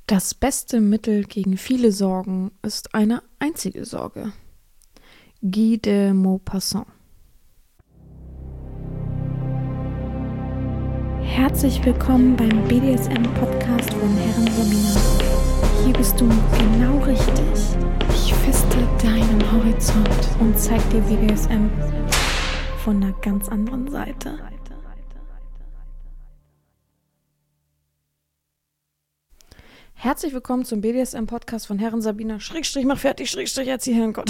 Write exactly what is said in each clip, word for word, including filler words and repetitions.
Das beste Mittel gegen viele Sorgen ist eine einzige Sorge. Guy de Maupassant. Herzlich willkommen beim B D S M-Podcast von Herren Sabina. Hier bist du genau richtig. Ich feste deinen Horizont und zeig dir B D S M von einer ganz anderen Seite. Herzlich willkommen zum B D S M-Podcast von Herren Sabina. Schrägstrich, mach fertig, Schrägstrich, erzähl Herrn Gott.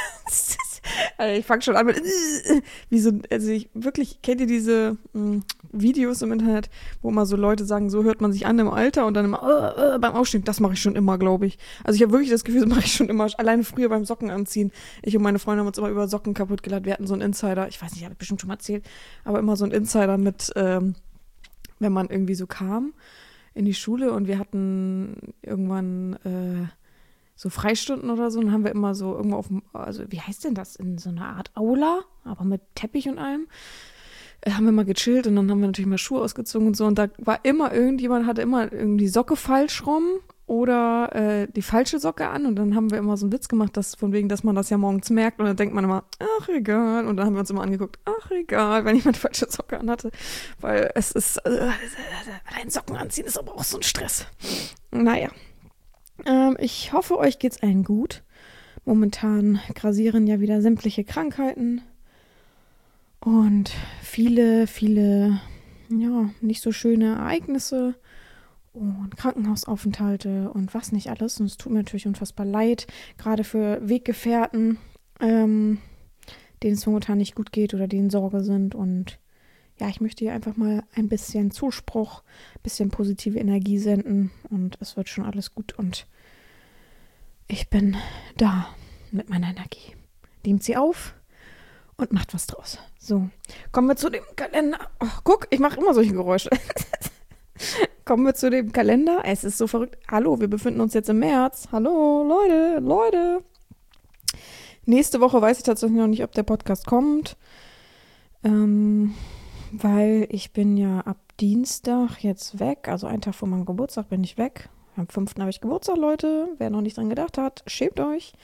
Also ich fange schon an mit, wie so, also ich wirklich, kennt ihr diese mh, Videos im Internet, wo immer so Leute sagen, so hört man sich an im Alter und dann immer äh, äh, beim Aufstehen, das mache ich schon immer, glaube ich. Also ich habe wirklich das Gefühl, das mache ich schon immer, alleine früher beim Socken anziehen. Ich und meine Freunde haben uns immer über Socken kaputt gelacht. Wir hatten so einen Insider, ich weiß nicht, habe ich bestimmt schon mal erzählt, aber immer so einen Insider mit, ähm, wenn man irgendwie so kam in die Schule und wir hatten irgendwann äh, so Freistunden oder so, dann haben wir immer so irgendwo auf dem, also wie heißt denn das, in so einer Art Aula, aber mit Teppich und allem, äh, haben wir mal gechillt und dann haben wir natürlich mal Schuhe ausgezogen und so und da war immer irgendjemand, hatte immer irgendwie die Socke falsch rum oder äh, die falsche Socke an und dann haben wir immer so einen Witz gemacht, dass von wegen, dass man das ja morgens merkt und dann denkt man immer, ach egal, und dann haben wir uns immer angeguckt, ach egal, wenn jemand falsche Socke anhatte, weil es ist, äh, allein Socken anziehen ist aber auch so ein Stress. Naja. Ähm, ich hoffe, euch geht's allen gut. Momentan grasieren ja wieder sämtliche Krankheiten und viele, viele, ja, nicht so schöne Ereignisse und Krankenhausaufenthalte und was nicht alles. Und es tut mir natürlich unfassbar leid, gerade für Weggefährten, ähm, denen es momentan nicht gut geht oder denen Sorge sind. Und ja, ich möchte hier einfach mal ein bisschen Zuspruch, ein bisschen positive Energie senden und es wird schon alles gut und ich bin da mit meiner Energie. Nehmt sie auf und macht was draus. So, kommen wir zu dem Kalender. Oh, guck, ich mache immer solche Geräusche. Kommen wir zu dem Kalender. Es ist so verrückt. Hallo, wir befinden uns jetzt im März. Hallo, Leute, Leute. Nächste Woche weiß ich tatsächlich noch nicht, ob der Podcast kommt. Ähm... Weil ich bin ja ab Dienstag jetzt weg, also einen Tag vor meinem Geburtstag bin ich weg. Am fünften habe ich Geburtstag, Leute. Wer noch nicht dran gedacht hat, schämt euch.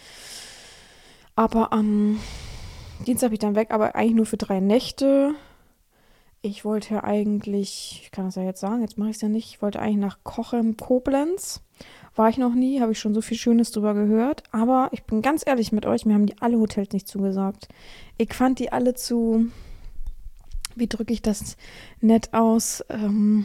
Aber am Dienstag bin ich dann weg, aber eigentlich nur für drei Nächte. Ich wollte ja eigentlich, ich kann das ja jetzt sagen, jetzt mache ich es ja nicht, ich wollte eigentlich nach Cochem, Koblenz. War ich noch nie, habe ich schon so viel Schönes drüber gehört. Aber ich bin ganz ehrlich mit euch, mir haben die alle Hotels nicht zugesagt. Ich fand die alle zu... Wie drücke ich das nett aus? Ähm,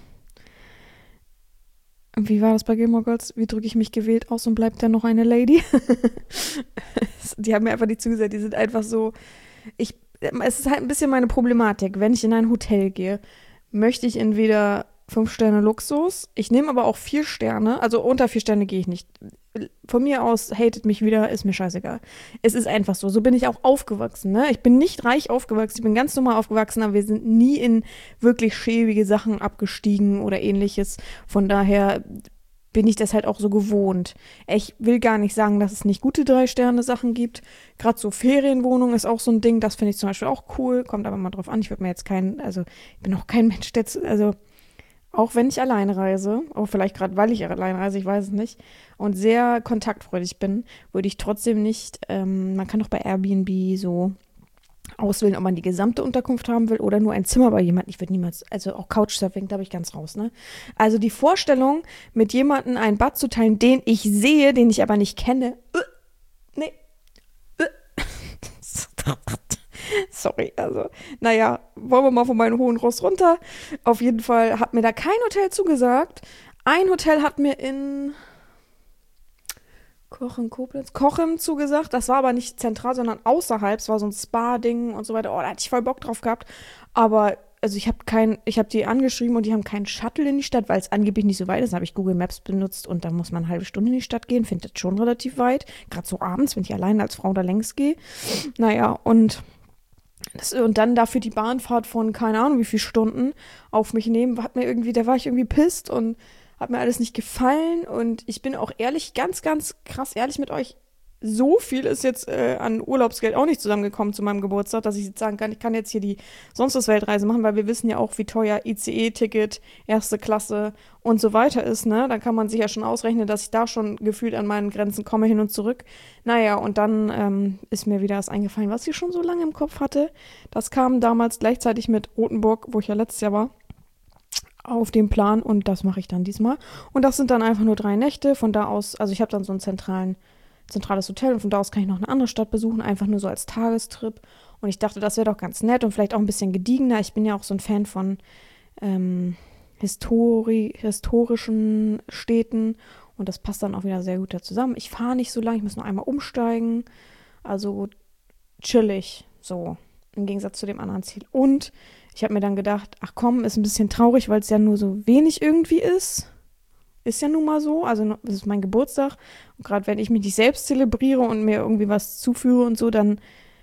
wie war das bei Gilmore Girls? Wie drücke ich mich gewählt aus und bleibt dann noch eine Lady? Die haben mir einfach nicht zugesagt. Die sind einfach so. Ich, es ist halt ein bisschen meine Problematik. Wenn ich in ein Hotel gehe, möchte ich entweder fünf Sterne Luxus. Ich nehme aber auch vier Sterne. Also unter vier Sterne gehe ich nicht. Von mir aus hatet mich wieder, ist mir scheißegal. Es ist einfach so. So bin ich auch aufgewachsen. Ne? Ich bin nicht reich aufgewachsen, ich bin ganz normal aufgewachsen, aber wir sind nie in wirklich schäbige Sachen abgestiegen oder ähnliches. Von daher bin ich das halt auch so gewohnt. Ich will gar nicht sagen, dass es nicht gute Drei-Sterne-Sachen gibt. Gerade so Ferienwohnung ist auch so ein Ding, das finde ich zum Beispiel auch cool. Kommt aber mal drauf an. Ich würde mir jetzt keinen, also ich bin auch kein Mensch, der, also auch wenn ich alleine reise, auch vielleicht gerade, weil ich alleine reise, ich weiß es nicht, und sehr kontaktfreudig bin, würde ich trotzdem nicht, ähm, man kann doch bei Airbnb so auswählen, ob man die gesamte Unterkunft haben will oder nur ein Zimmer bei jemandem. Ich würde niemals, also auch Couchsurfing, da bin ich ganz raus, ne? Also die Vorstellung, mit jemandem ein Bad zu teilen, den ich sehe, den ich aber nicht kenne, äh, nee, äh. Sorry, also, naja, wollen wir mal von meinem hohen Ross runter. Auf jeden Fall hat mir da kein Hotel zugesagt. Ein Hotel hat mir in Cochem, Koblenz, Cochem zugesagt. Das war aber nicht zentral, sondern außerhalb. Es war so ein Spa-Ding und so weiter. Oh, da hatte ich voll Bock drauf gehabt. Aber, also ich habe kein, ich habe die angeschrieben und die haben keinen Shuttle in die Stadt, weil es angeblich nicht so weit ist. Da habe ich Google Maps benutzt und da muss man eine halbe Stunde in die Stadt gehen. Finde das schon relativ weit. Gerade so abends, wenn ich alleine als Frau da längs gehe. Naja, und Das, und dann dafür die Bahnfahrt von keine Ahnung wie viel Stunden auf mich nehmen, hat mir irgendwie, da war ich irgendwie pisst und hat mir alles nicht gefallen und ich bin auch ehrlich, ganz, ganz krass ehrlich mit euch, so viel ist jetzt äh, an Urlaubsgeld auch nicht zusammengekommen zu meinem Geburtstag, dass ich jetzt sagen kann, ich kann jetzt hier die sonst was Weltreise machen, weil wir wissen ja auch, wie teuer I C E-Ticket, erste Klasse und so weiter ist, ne? Da kann man sich ja schon ausrechnen, dass ich da schon gefühlt an meinen Grenzen komme, hin und zurück. Naja, und dann ähm, ist mir wieder das eingefallen, was ich schon so lange im Kopf hatte. Das kam damals gleichzeitig mit Rothenburg, wo ich ja letztes Jahr war, auf dem Plan und das mache ich dann diesmal. Und das sind dann einfach nur drei Nächte. Von da aus, also ich habe dann so einen zentralen, zentrales Hotel und von da aus kann ich noch eine andere Stadt besuchen, einfach nur so als Tagestrip. Und ich dachte, das wäre doch ganz nett und vielleicht auch ein bisschen gediegener. Ich bin ja auch so ein Fan von ähm, Histori- historischen Städten und das passt dann auch wieder sehr gut da zusammen. Ich fahre nicht so lange, ich muss noch einmal umsteigen. Also chillig, so im Gegensatz zu dem anderen Ziel. Und ich habe mir dann gedacht, ach komm, ist ein bisschen traurig, weil es ja nur so wenig irgendwie ist. Ist ja nun mal so. Also es ist mein Geburtstag. Und gerade wenn ich mich nicht selbst zelebriere und mir irgendwie was zuführe und so, dann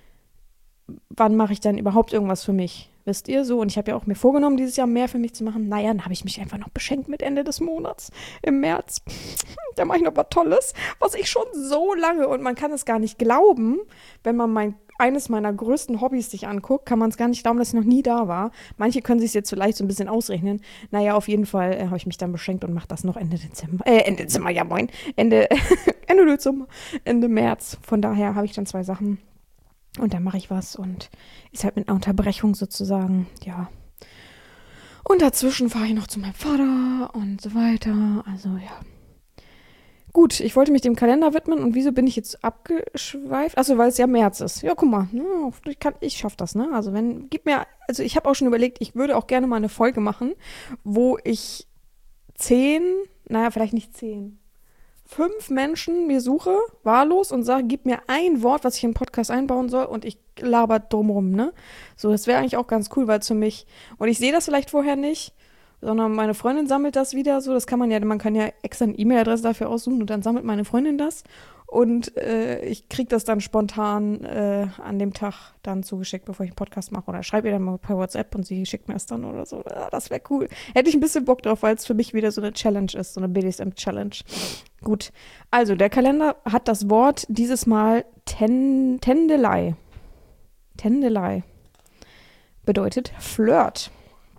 wann mache ich dann überhaupt irgendwas für mich? Wisst ihr so? Und ich habe ja auch mir vorgenommen, dieses Jahr mehr für mich zu machen. Naja, dann habe ich mich einfach noch beschenkt mit Ende des Monats im März. Da mache ich noch was Tolles, was ich schon so lange, und man kann es gar nicht glauben, wenn man mein eines meiner größten Hobbys sich anguckt, kann man es gar nicht glauben, dass ich noch nie da war. Manche können sich es jetzt vielleicht so ein bisschen ausrechnen. Naja, auf jeden Fall äh, habe ich mich dann beschenkt und mache das noch Ende Dezember. Äh, Ende Dezember, ja moin. Ende, Ende Dezember, Ende März. Von daher habe ich dann zwei Sachen. Und dann mache ich was und ist halt mit einer Unterbrechung sozusagen, ja. Und dazwischen fahre ich noch zu meinem Vater und so weiter. Also ja. Gut, ich wollte mich dem Kalender widmen und wieso bin ich jetzt abgeschweift? Achso, weil es ja März ist. Ja, guck mal, ich, kann, ich schaff das, ne? Also wenn, gib mir, also ich habe auch schon überlegt, ich würde auch gerne mal eine Folge machen, wo ich zehn, naja, vielleicht nicht zehn, fünf Menschen mir suche, wahllos, und sage, gib mir ein Wort, was ich im Podcast einbauen soll, und ich laber drumrum, ne? So, das wäre eigentlich auch ganz cool, weil es für mich, und ich sehe das vielleicht vorher nicht, sondern meine Freundin sammelt das wieder so. Das kann man ja, man kann ja extra eine E-Mail-Adresse dafür aussuchen und dann sammelt meine Freundin das. Und äh, ich kriege das dann spontan äh, an dem Tag dann zugeschickt, bevor ich einen Podcast mache. Oder schreibe ihr dann mal per WhatsApp und sie schickt mir es dann oder so. Ja, das wäre cool. Hätte ich ein bisschen Bock drauf, weil es für mich wieder so eine Challenge ist, so eine B D S M-Challenge. Gut, also der Kalender hat das Wort dieses Mal ten, Tendelei. Tendelei bedeutet Flirt.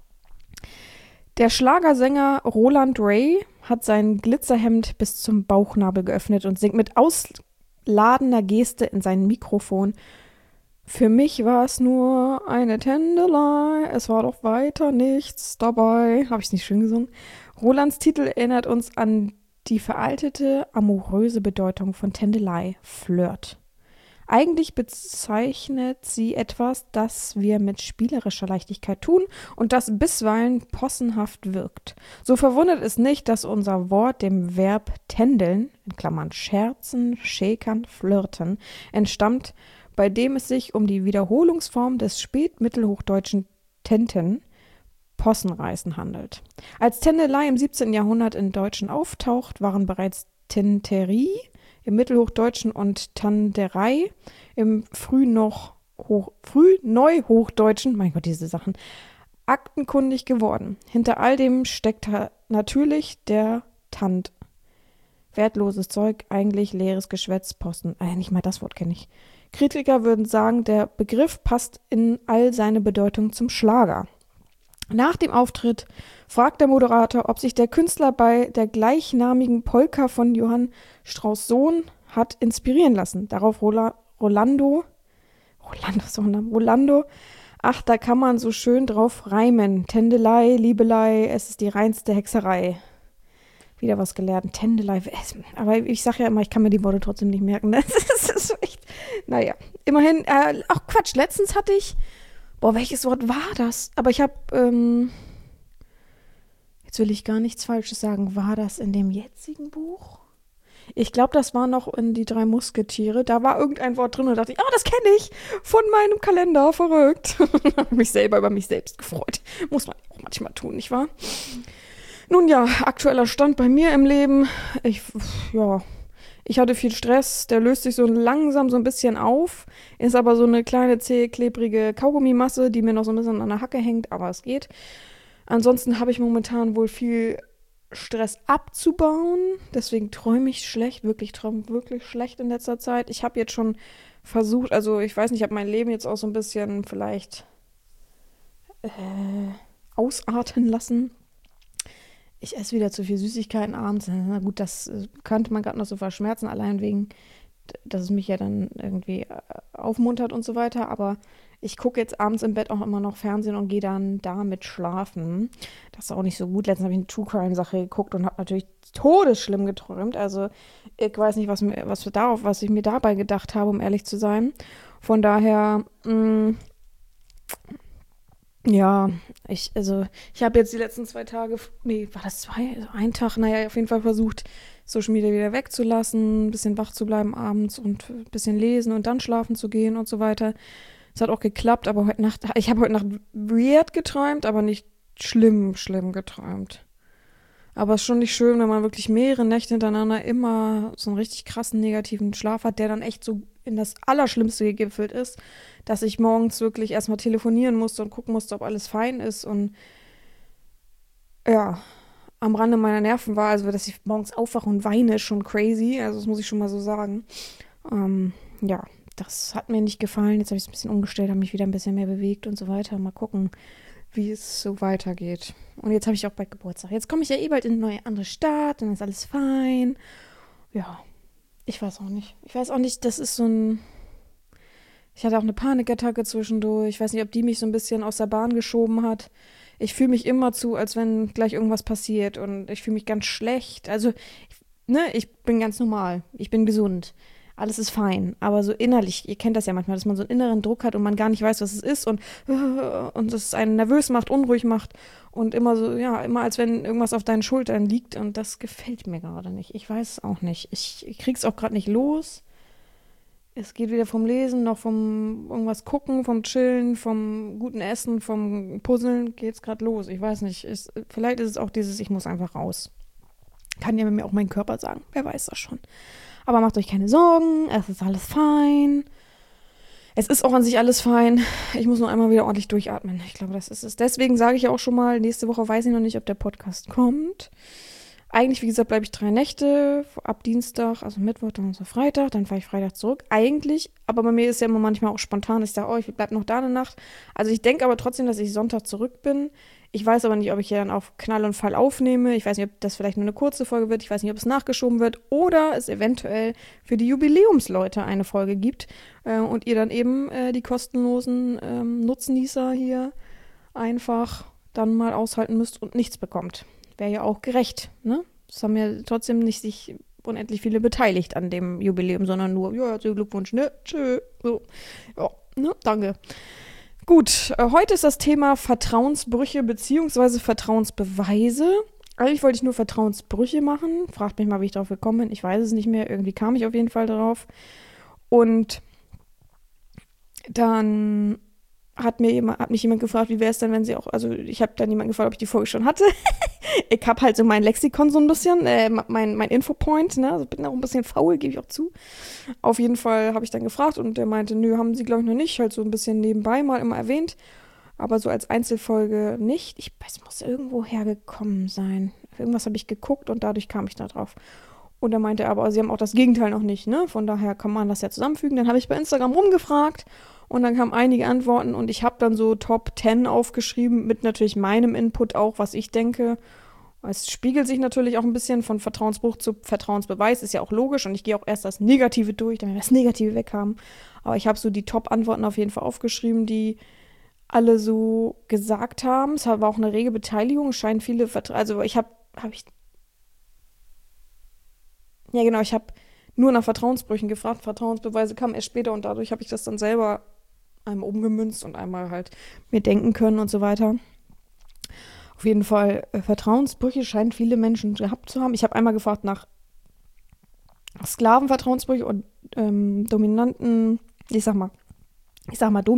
Der Schlagersänger Roland Ray hat sein Glitzerhemd bis zum Bauchnabel geöffnet und singt mit ausladender Geste in sein Mikrofon. Für mich war es nur eine Tendelei, es war doch weiter nichts dabei. Habe ich es nicht schön gesungen? Rolands Titel erinnert uns an die veraltete, amoröse Bedeutung von Tendelei, Flirt. Eigentlich bezeichnet sie etwas, das wir mit spielerischer Leichtigkeit tun und das bisweilen possenhaft wirkt. So verwundert es nicht, dass unser Wort dem Verb tändeln, in Klammern scherzen, schäkern, flirten, entstammt, bei dem es sich um die Wiederholungsform des spätmittelhochdeutschen Tenten, Possenreißen handelt. Als Tendelei im siebzehnten Jahrhundert in Deutschen auftaucht, waren bereits Tenterie im Mittelhochdeutschen und Tanderei im Frühnoch Hoch, Frühneuhochdeutschen, mein Gott, diese Sachen, aktenkundig geworden. Hinter all dem steckt natürlich der Tant. Wertloses Zeug, eigentlich leeres Geschwätz, Posten. Ah, nicht mal das Wort kenne ich. Kritiker würden sagen, der Begriff passt in all seine Bedeutung zum Schlager. Nach dem Auftritt fragt der Moderator, ob sich der Künstler bei der gleichnamigen Polka von Johann Strauss Sohn hat inspirieren lassen. Darauf Rola, Rolando, Rolando, so ein Name, Rolando, ach, da kann man so schön drauf reimen. Tendelei, Liebelei, es ist die reinste Hexerei. Wieder was gelernt. Tendelei, aber ich sage ja immer, ich kann mir die Worte trotzdem nicht merken. Das ist echt, naja, immerhin, äh, ach Quatsch, letztens hatte ich, boah, welches Wort war das? Aber ich habe, ähm, jetzt will ich gar nichts Falsches sagen. War das in dem jetzigen Buch? Ich glaube, das war noch in die drei Musketiere. Da war irgendein Wort drin und dachte ich, ah, oh, das kenne ich von meinem Kalender. Verrückt. Habe mich selber über mich selbst gefreut. Muss man auch manchmal tun, nicht wahr? Nun ja, aktueller Stand bei mir im Leben. Ich, ja... Ich hatte viel Stress, der löst sich so langsam so ein bisschen auf, ist aber so eine kleine, zähe, klebrige Kaugummimasse, die mir noch so ein bisschen an der Hacke hängt, aber es geht. Ansonsten habe ich momentan wohl viel Stress abzubauen. Deswegen träume ich schlecht, wirklich träume wirklich schlecht in letzter Zeit. Ich habe jetzt schon versucht, also ich weiß nicht, ich habe mein Leben jetzt auch so ein bisschen vielleicht äh, ausarten lassen. Ich esse wieder zu viel Süßigkeiten abends. Na gut, das äh, könnte man gerade noch so verschmerzen, allein wegen, d- dass es mich ja dann irgendwie äh, aufmuntert und so weiter. Aber ich gucke jetzt abends im Bett auch immer noch Fernsehen und gehe dann damit schlafen. Das ist auch nicht so gut. Letztens habe ich eine True Crime-Sache geguckt und habe natürlich todesschlimm geträumt. Also ich weiß nicht, was, mir, was, für darauf, was ich mir dabei gedacht habe, um ehrlich zu sein. Von daher, mh, ja, ich, also, ich habe jetzt die letzten zwei Tage, nee, war das zwei, also ein Tag, naja, auf jeden Fall versucht, Social Media wieder wegzulassen, ein bisschen wach zu bleiben abends und ein bisschen lesen und dann schlafen zu gehen und so weiter. Es hat auch geklappt, aber heute Nacht, ich habe heute Nacht weird geträumt, aber nicht schlimm, schlimm geträumt. Aber es ist schon nicht schön, wenn man wirklich mehrere Nächte hintereinander immer so einen richtig krassen negativen Schlaf hat, der dann echt so in das Allerschlimmste gegipfelt ist, dass ich morgens wirklich erstmal telefonieren musste und gucken musste, ob alles fein ist und ja, am Rande meiner Nerven war, also dass ich morgens aufwache und weine, ist schon crazy, also das muss ich schon mal so sagen. Ähm, ja, das hat mir nicht gefallen, jetzt habe ich es ein bisschen umgestellt, habe mich wieder ein bisschen mehr bewegt und so weiter. Mal gucken, wie es so weitergeht. Und jetzt habe ich auch bald Geburtstag. Jetzt komme ich ja eh bald in eine neue andere Stadt und dann ist alles fein. Ja, ich weiß auch nicht. Ich weiß auch nicht, das ist so ein. Ich hatte auch eine Panikattacke zwischendurch. Ich weiß nicht, ob die mich so ein bisschen aus der Bahn geschoben hat. Ich fühle mich immer zu, als wenn gleich irgendwas passiert und ich fühle mich ganz schlecht. Also, ich, ne, ich bin ganz normal. Ich bin gesund. Alles ist fein. Aber so innerlich, ihr kennt das ja manchmal, dass man so einen inneren Druck hat und man gar nicht weiß, was es ist und, und es einen nervös macht, unruhig macht und immer so, ja, immer als wenn irgendwas auf deinen Schultern liegt und das gefällt mir gerade nicht. Ich weiß es auch nicht. Ich, ich krieg's auch gerade nicht los. Es geht weder vom Lesen noch vom irgendwas gucken, vom Chillen, vom guten Essen, vom Puzzeln geht's gerade los. Ich weiß nicht. Es, vielleicht ist es auch dieses, ich muss einfach raus. Kann ja mir auch mein Körper sagen. Wer weiß das schon. Aber macht euch keine Sorgen. Es ist alles fein. Es ist auch an sich alles fein. Ich muss nur einmal wieder ordentlich durchatmen. Ich glaube, das ist es. Deswegen sage ich ja auch schon mal, nächste Woche weiß ich noch nicht, ob der Podcast kommt. Eigentlich, wie gesagt, bleibe ich drei Nächte, ab Dienstag, also Mittwoch, Donnerstag, Freitag, dann fahre ich Freitag zurück. Eigentlich, aber bei mir ist ja immer manchmal auch spontan, ich sage, oh, ich bleibe noch da eine Nacht. Also ich denke aber trotzdem, dass ich Sonntag zurück bin. Ich weiß aber nicht, ob ich hier dann auf Knall und Fall aufnehme. Ich weiß nicht, ob das vielleicht nur eine kurze Folge wird. Ich weiß nicht, ob es nachgeschoben wird oder es eventuell für die Jubiläumsleute eine Folge gibt äh, und ihr dann eben äh, die kostenlosen ähm, Nutznießer hier einfach dann mal aushalten müsst und nichts bekommt. Wäre ja auch gerecht, ne? Es haben ja trotzdem nicht sich unendlich viele beteiligt an dem Jubiläum, sondern nur, ja, herzlichen Glückwunsch, ne? Tschö. So. Ja, ne? Danke. Gut, äh, heute ist das Thema Vertrauensbrüche bzw. Vertrauensbeweise. Eigentlich wollte ich nur Vertrauensbrüche machen. Fragt mich mal, wie ich darauf gekommen bin. Ich weiß es nicht mehr. Irgendwie kam ich auf jeden Fall drauf. Und dann hat, mir jemand, hat mich jemand gefragt, wie wäre es denn, wenn sie auch, also ich habe dann jemanden gefragt, ob ich die Folge schon hatte. Ich habe halt so mein Lexikon so ein bisschen, äh, mein, mein Infopoint, ne, also bin auch ein bisschen faul, gebe ich auch zu. Auf jeden Fall habe ich dann gefragt und der meinte, nö, haben sie glaube ich noch nicht, halt so ein bisschen nebenbei mal immer erwähnt, aber so als Einzelfolge nicht. Ich weiß, es muss irgendwo hergekommen sein. Irgendwas habe ich geguckt und dadurch kam ich da drauf. Und er meinte aber, sie haben auch das Gegenteil noch nicht, ne, von daher kann man das ja zusammenfügen. Dann habe ich bei Instagram rumgefragt und dann kamen einige Antworten und ich habe dann so Top zehn aufgeschrieben mit natürlich meinem Input auch, was ich denke. Es spiegelt sich natürlich auch ein bisschen von Vertrauensbruch zu Vertrauensbeweis, ist ja auch logisch und ich gehe auch erst das Negative durch, damit wir das Negative weg haben. Aber ich habe so die Top-Antworten auf jeden Fall aufgeschrieben, die alle so gesagt haben. Es war auch eine rege Beteiligung, es scheinen viele Vertra- also ich habe, habe ich, ja genau, ich habe nur nach Vertrauensbrüchen gefragt, Vertrauensbeweise kamen erst später und dadurch habe ich das dann selber einmal umgemünzt und einmal halt mir denken können und so weiter. Auf jeden Fall, äh, Vertrauensbrüche scheinen viele Menschen gehabt zu haben. Ich habe einmal gefragt nach Sklavenvertrauensbrüche und ähm, dominanten, ich sag mal, ich sag mal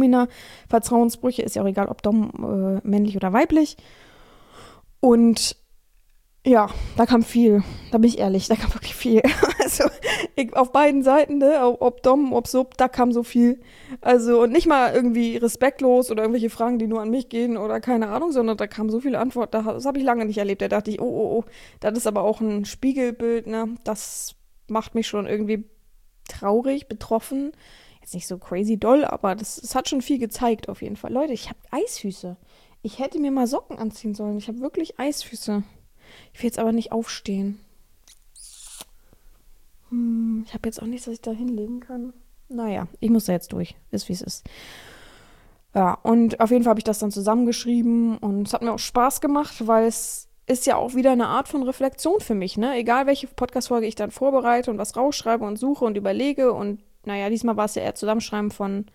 Domina-Vertrauensbrüche, ist ja auch egal, ob dom, äh, männlich oder weiblich. Und Ja, da kam viel. Da bin ich ehrlich, da kam wirklich viel. Also ich, auf beiden Seiten, ne, ob, ob Dom, ob Sub, da kam so viel. Also und nicht mal irgendwie respektlos oder irgendwelche Fragen, die nur an mich gehen oder keine Ahnung, sondern da kam so viele Antworten. Da, das habe ich lange nicht erlebt. Da dachte ich, oh, oh, oh, das ist aber auch ein Spiegelbild, ne? Das macht mich schon irgendwie traurig, betroffen. Jetzt nicht so crazy doll, aber das, das hat schon viel gezeigt auf jeden Fall. Leute, ich habe Eisfüße. Ich hätte mir mal Socken anziehen sollen. Ich habe wirklich Eisfüße. Ich will jetzt aber nicht aufstehen. Hm, ich habe jetzt auch nichts, was ich da hinlegen kann. Naja, ich muss da jetzt durch. Ist wie es ist. Ja, und auf jeden Fall habe ich das dann zusammengeschrieben und es hat mir auch Spaß gemacht, weil es ist ja auch wieder eine Art von Reflexion für mich, ne? Egal welche Podcast-Folge ich dann vorbereite und was rausschreibe und suche und überlege und naja, diesmal war es ja eher Zusammenschreiben von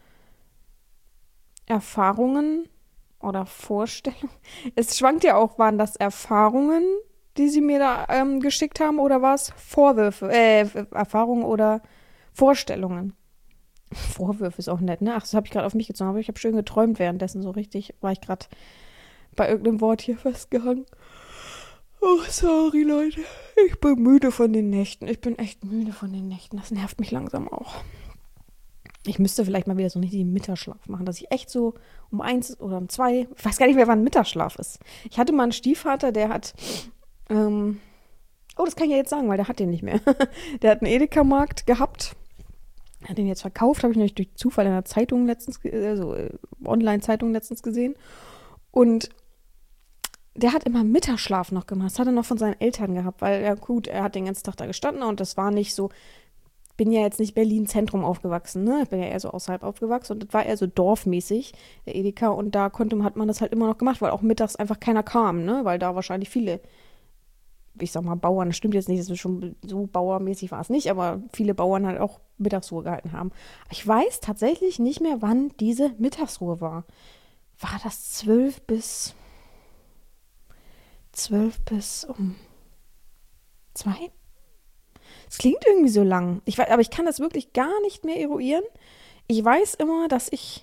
Erfahrungen oder Vorstellungen. Es schwankt ja auch, waren das Erfahrungen, die sie mir da ähm, geschickt haben, oder war es Vorwürfe, äh, Erfahrungen oder Vorstellungen? Vorwürfe ist auch nett, ne? Ach, das habe ich gerade auf mich gezogen, aber ich habe schön geträumt währenddessen, so richtig war ich gerade bei irgendeinem Wort hier festgehangen. Oh, sorry, Leute. Ich bin müde von den Nächten. Ich bin echt müde von den Nächten. Das nervt mich langsam auch. Ich müsste vielleicht mal wieder so nicht den Mittagsschlaf machen, dass ich echt so um eins oder um zwei, ich weiß gar nicht mehr, wann Mittagsschlaf ist. Ich hatte mal einen Stiefvater, der hat, ähm, oh, das kann ich ja jetzt sagen, weil der hat den nicht mehr. Der hat einen Edeka-Markt gehabt, hat den jetzt verkauft, habe ich nämlich durch Zufall in der Zeitung letztens, also äh, Online-Zeitung letztens gesehen. Und der hat immer Mittagsschlaf noch gemacht. Das hat er noch von seinen Eltern gehabt, weil, ja gut, er hat den ganzen Tag da gestanden und das war nicht so, bin ja jetzt nicht Berlin-Zentrum aufgewachsen, ne? Ich bin ja eher so außerhalb aufgewachsen und das war eher so dorfmäßig, der Edeka. Und da konnte, hat man das halt immer noch gemacht, weil auch mittags einfach keiner kam, ne? Weil da wahrscheinlich viele, ich sag mal, Bauern, das stimmt jetzt nicht, das ist schon so bauermäßig war es nicht, aber viele Bauern halt auch Mittagsruhe gehalten haben. Ich weiß tatsächlich nicht mehr, wann diese Mittagsruhe war. War das zwölf bis, zwölf bis um zwei? Es klingt irgendwie so lang. Ich weiß, aber ich kann das wirklich gar nicht mehr eruieren. Ich weiß immer, dass ich.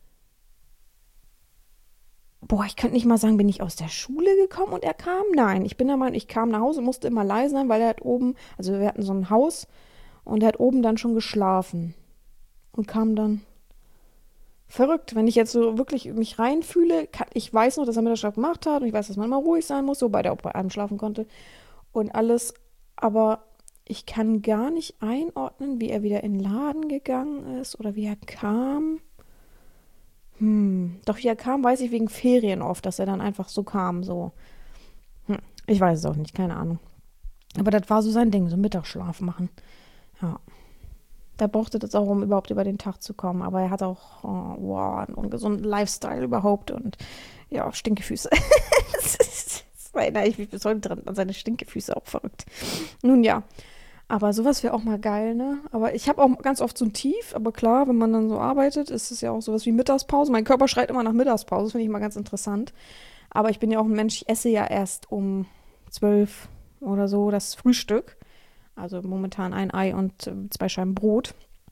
Boah, ich könnte nicht mal sagen, bin ich aus der Schule gekommen und er kam? Nein, ich bin der Meinung, ich kam nach Hause, musste immer leise sein, weil er hat oben, also wir hatten so ein Haus und er hat oben dann schon geschlafen und kam dann. Verrückt, wenn ich jetzt so wirklich mich reinfühle, kann, ich weiß noch, dass er Mittagsschlaf gemacht hat und ich weiß, dass man immer ruhig sein muss, wobei der auch bei einem schlafen konnte und alles, aber ich kann gar nicht einordnen, wie er wieder in den Laden gegangen ist oder wie er kam. Hm, doch wie er kam, weiß ich wegen Ferien oft, dass er dann einfach so kam, so. Hm, ich weiß es auch nicht, keine Ahnung. Aber das war so sein Ding, so Mittagsschlaf machen. Ja. Der brauchte das auch, um überhaupt über den Tag zu kommen. Aber er hat auch, oh, wow, einen ungesunden Lifestyle überhaupt und ja, Stinkefüße. Das erinnere ich mich bis heute dran, an seine Stinkefüße, auch verrückt. Nun ja. Aber sowas wäre auch mal geil, ne? Aber ich habe auch ganz oft so ein Tief, aber klar, wenn man dann so arbeitet, ist es ja auch sowas wie Mittagspause. Mein Körper schreit immer nach Mittagspause, das finde ich mal ganz interessant. Aber ich bin ja auch ein Mensch, ich esse ja erst um zwölf oder so das Frühstück. Also momentan ein Ei und äh, zwei Scheiben Brot.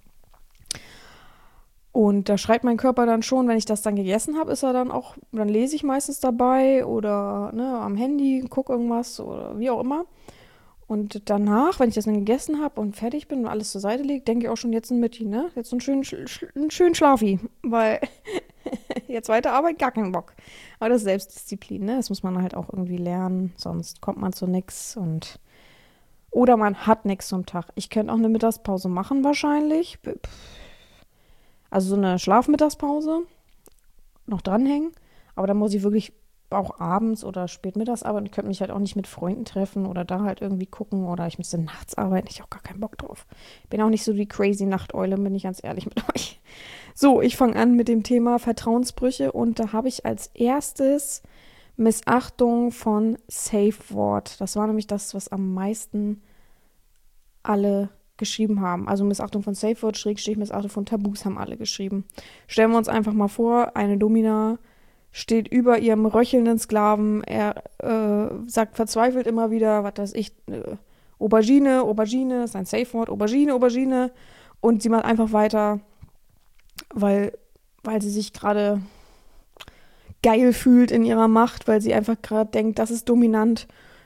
Und da schreit mein Körper dann schon, wenn ich das dann gegessen habe, ist er dann auch, dann lese ich meistens dabei oder ne, am Handy, gucke irgendwas oder wie auch immer. Und danach, wenn ich das dann gegessen habe und fertig bin und alles zur Seite liegt, denke ich auch schon jetzt ein Mitti, ne? Jetzt so einen schönen, sch einen schönen Schlafi, weil jetzt weiter Arbeit, gar keinen Bock. Aber das ist Selbstdisziplin, ne? Das muss man halt auch irgendwie lernen, sonst kommt man zu nix und oder man hat nichts zum Tag. Ich könnte auch eine Mittagspause machen wahrscheinlich. Also so eine Schlafmittagspause noch dranhängen. Aber dann muss ich wirklich auch abends oder spät mittags arbeiten. Ich könnte mich halt auch nicht mit Freunden treffen oder da halt irgendwie gucken oder ich müsste nachts arbeiten. Ich habe auch gar keinen Bock drauf. Bin auch nicht so die crazy Nachteule, bin ich ganz ehrlich mit euch. So, ich fange an mit dem Thema Vertrauensbrüche und da habe ich als erstes Missachtung von Safe Word. Das war nämlich das, was am meisten alle geschrieben haben. Also Missachtung von Safe Word, Schrägstrich, Missachtung von Tabus haben alle geschrieben. Stellen wir uns einfach mal vor, eine Domina steht über ihrem röchelnden Sklaven. Er äh, sagt verzweifelt immer wieder, was weiß ich, äh, Aubergine, Aubergine, ist ein Safe Word, Aubergine, Aubergine. Und sie macht einfach weiter, weil, weil sie sich gerade geil fühlt in ihrer Macht, weil sie einfach gerade denkt, das ist dominant.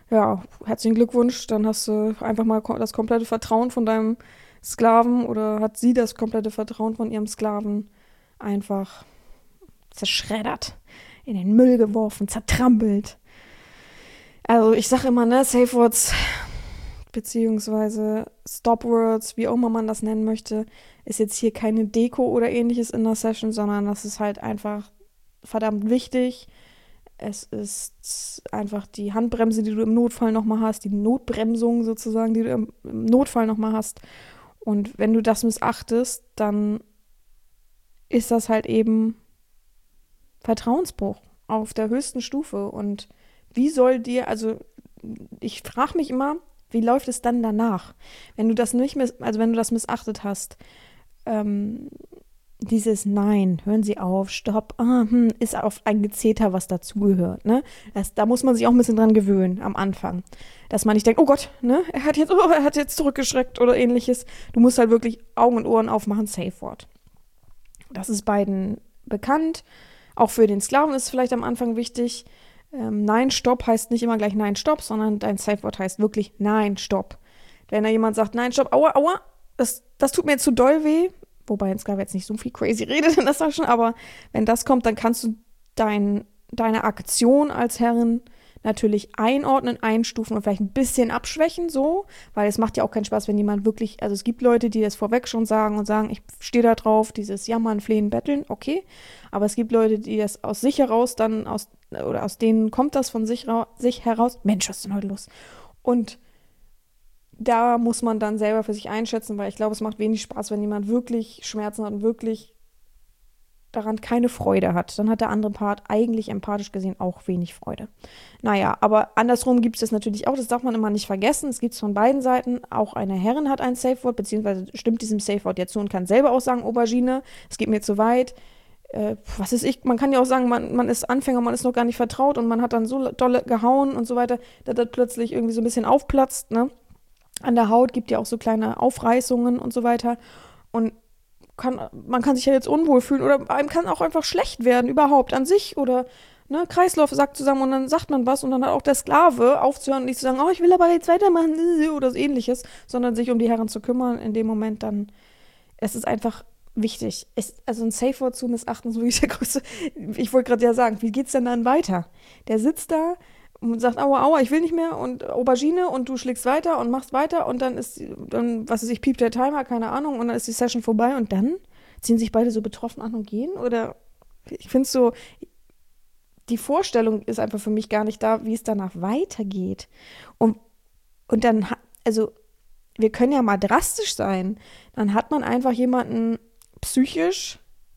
ja, herzlichen Glückwunsch, dann hast du einfach mal ko- das komplette Vertrauen von deinem Sklaven oder hat sie das komplette Vertrauen von ihrem Sklaven einfach zerschreddert, in den Müll geworfen, zertrampelt. Also ich sage immer, ne, Safe Words beziehungsweise Stopwords, wie auch immer man das nennen möchte, ist jetzt hier keine Deko oder ähnliches in der Session, sondern das ist halt einfach verdammt wichtig. Es ist einfach die Handbremse, die du im Notfall nochmal hast, die Notbremsung sozusagen, die du im, im Notfall nochmal hast. Und wenn du das missachtest, dann ist das halt eben Vertrauensbruch auf der höchsten Stufe. Und wie soll dir, also ich frage mich immer, wie läuft es dann danach? Wenn du das nicht, miss, also wenn du das missachtet hast, ähm, dieses Nein, hören Sie auf, Stopp, ah, hm, ist auf ein Gezeter, was dazugehört, ne? Das, da muss man sich auch ein bisschen dran gewöhnen am Anfang. Dass man nicht denkt, oh Gott, ne? Er hat jetzt, oh, er hat jetzt zurückgeschreckt oder ähnliches. Du musst halt wirklich Augen und Ohren aufmachen, Safe Word. Das ist beiden bekannt. Auch für den Sklaven ist es vielleicht am Anfang wichtig. Ähm, Nein, Stopp heißt nicht immer gleich Nein, Stopp, sondern dein Safe Word heißt wirklich Nein, Stopp. Wenn da jemand sagt, Nein, Stopp, aua, aua, das, das tut mir zu doll weh, wobei ein Sklave jetzt nicht so viel crazy redet in der Session, aber wenn das kommt, dann kannst du dein, deine Aktion als Herrin natürlich einordnen, einstufen und vielleicht ein bisschen abschwächen, so, weil es macht ja auch keinen Spaß, wenn jemand wirklich, also es gibt Leute, die das vorweg schon sagen und sagen, ich stehe da drauf, dieses Jammern, Flehen, Betteln, okay, aber es gibt Leute, die das aus sich heraus dann, aus, oder aus denen kommt das von sich, sich heraus, Mensch, was ist denn heute los? Und da muss man dann selber für sich einschätzen, weil ich glaube, es macht wenig Spaß, wenn jemand wirklich Schmerzen hat und wirklich daran keine Freude hat. Dann hat der andere Part eigentlich empathisch gesehen auch wenig Freude. Naja, aber andersrum gibt es das natürlich auch, das darf man immer nicht vergessen. Es gibt es von beiden Seiten. Auch eine Herrin hat ein Safe Word, beziehungsweise stimmt diesem Safe Word jetzt zu und kann selber auch sagen, Aubergine, es geht mir zu weit. Äh, was ist ich? Man kann ja auch sagen, man, man ist Anfänger, man ist noch gar nicht vertraut und man hat dann so dolle gehauen und so weiter, dass das plötzlich irgendwie so ein bisschen aufplatzt, ne? An der Haut gibt ja auch so kleine Aufreißungen und so weiter. Und kann, man kann sich ja jetzt unwohl fühlen oder einem kann auch einfach schlecht werden, überhaupt an sich oder ne, Kreislauf sackt zusammen und dann sagt man was und dann hat auch der Sklave aufzuhören und nicht zu sagen, oh, ich will aber jetzt weitermachen oder so ähnliches, sondern sich um die Herren zu kümmern in dem Moment dann. Es ist einfach wichtig. Es, also ein Safe Word zu missachten, so wie der größte, ich wollte gerade ja sagen, wie geht's denn dann weiter? Der sitzt da und sagt, aua, aua, ich will nicht mehr und Aubergine und du schlägst weiter und machst weiter und dann ist, dann, was weiß ich, piept der Timer, keine Ahnung, und dann ist die Session vorbei und dann ziehen sich beide so betroffen an und gehen oder ich finde so, die Vorstellung ist einfach für mich gar nicht da, wie es danach weitergeht und, und dann, also wir können ja mal drastisch sein, dann hat man einfach jemanden psychisch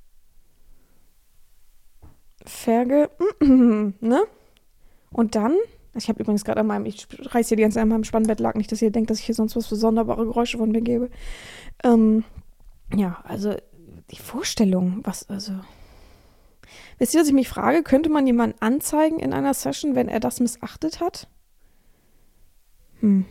verge, ne? Und dann, ich habe übrigens gerade an meinem, ich reiß hier die ganze Zeit an meinem Spannbett lag, nicht, dass ihr denkt, dass ich hier sonst was für sonderbare Geräusche von mir gebe. Ähm, ja, also die Vorstellung, was, also. Wisst ihr, was ich mich frage? Könnte man jemanden anzeigen in einer Session, wenn er das missachtet hat? Hm.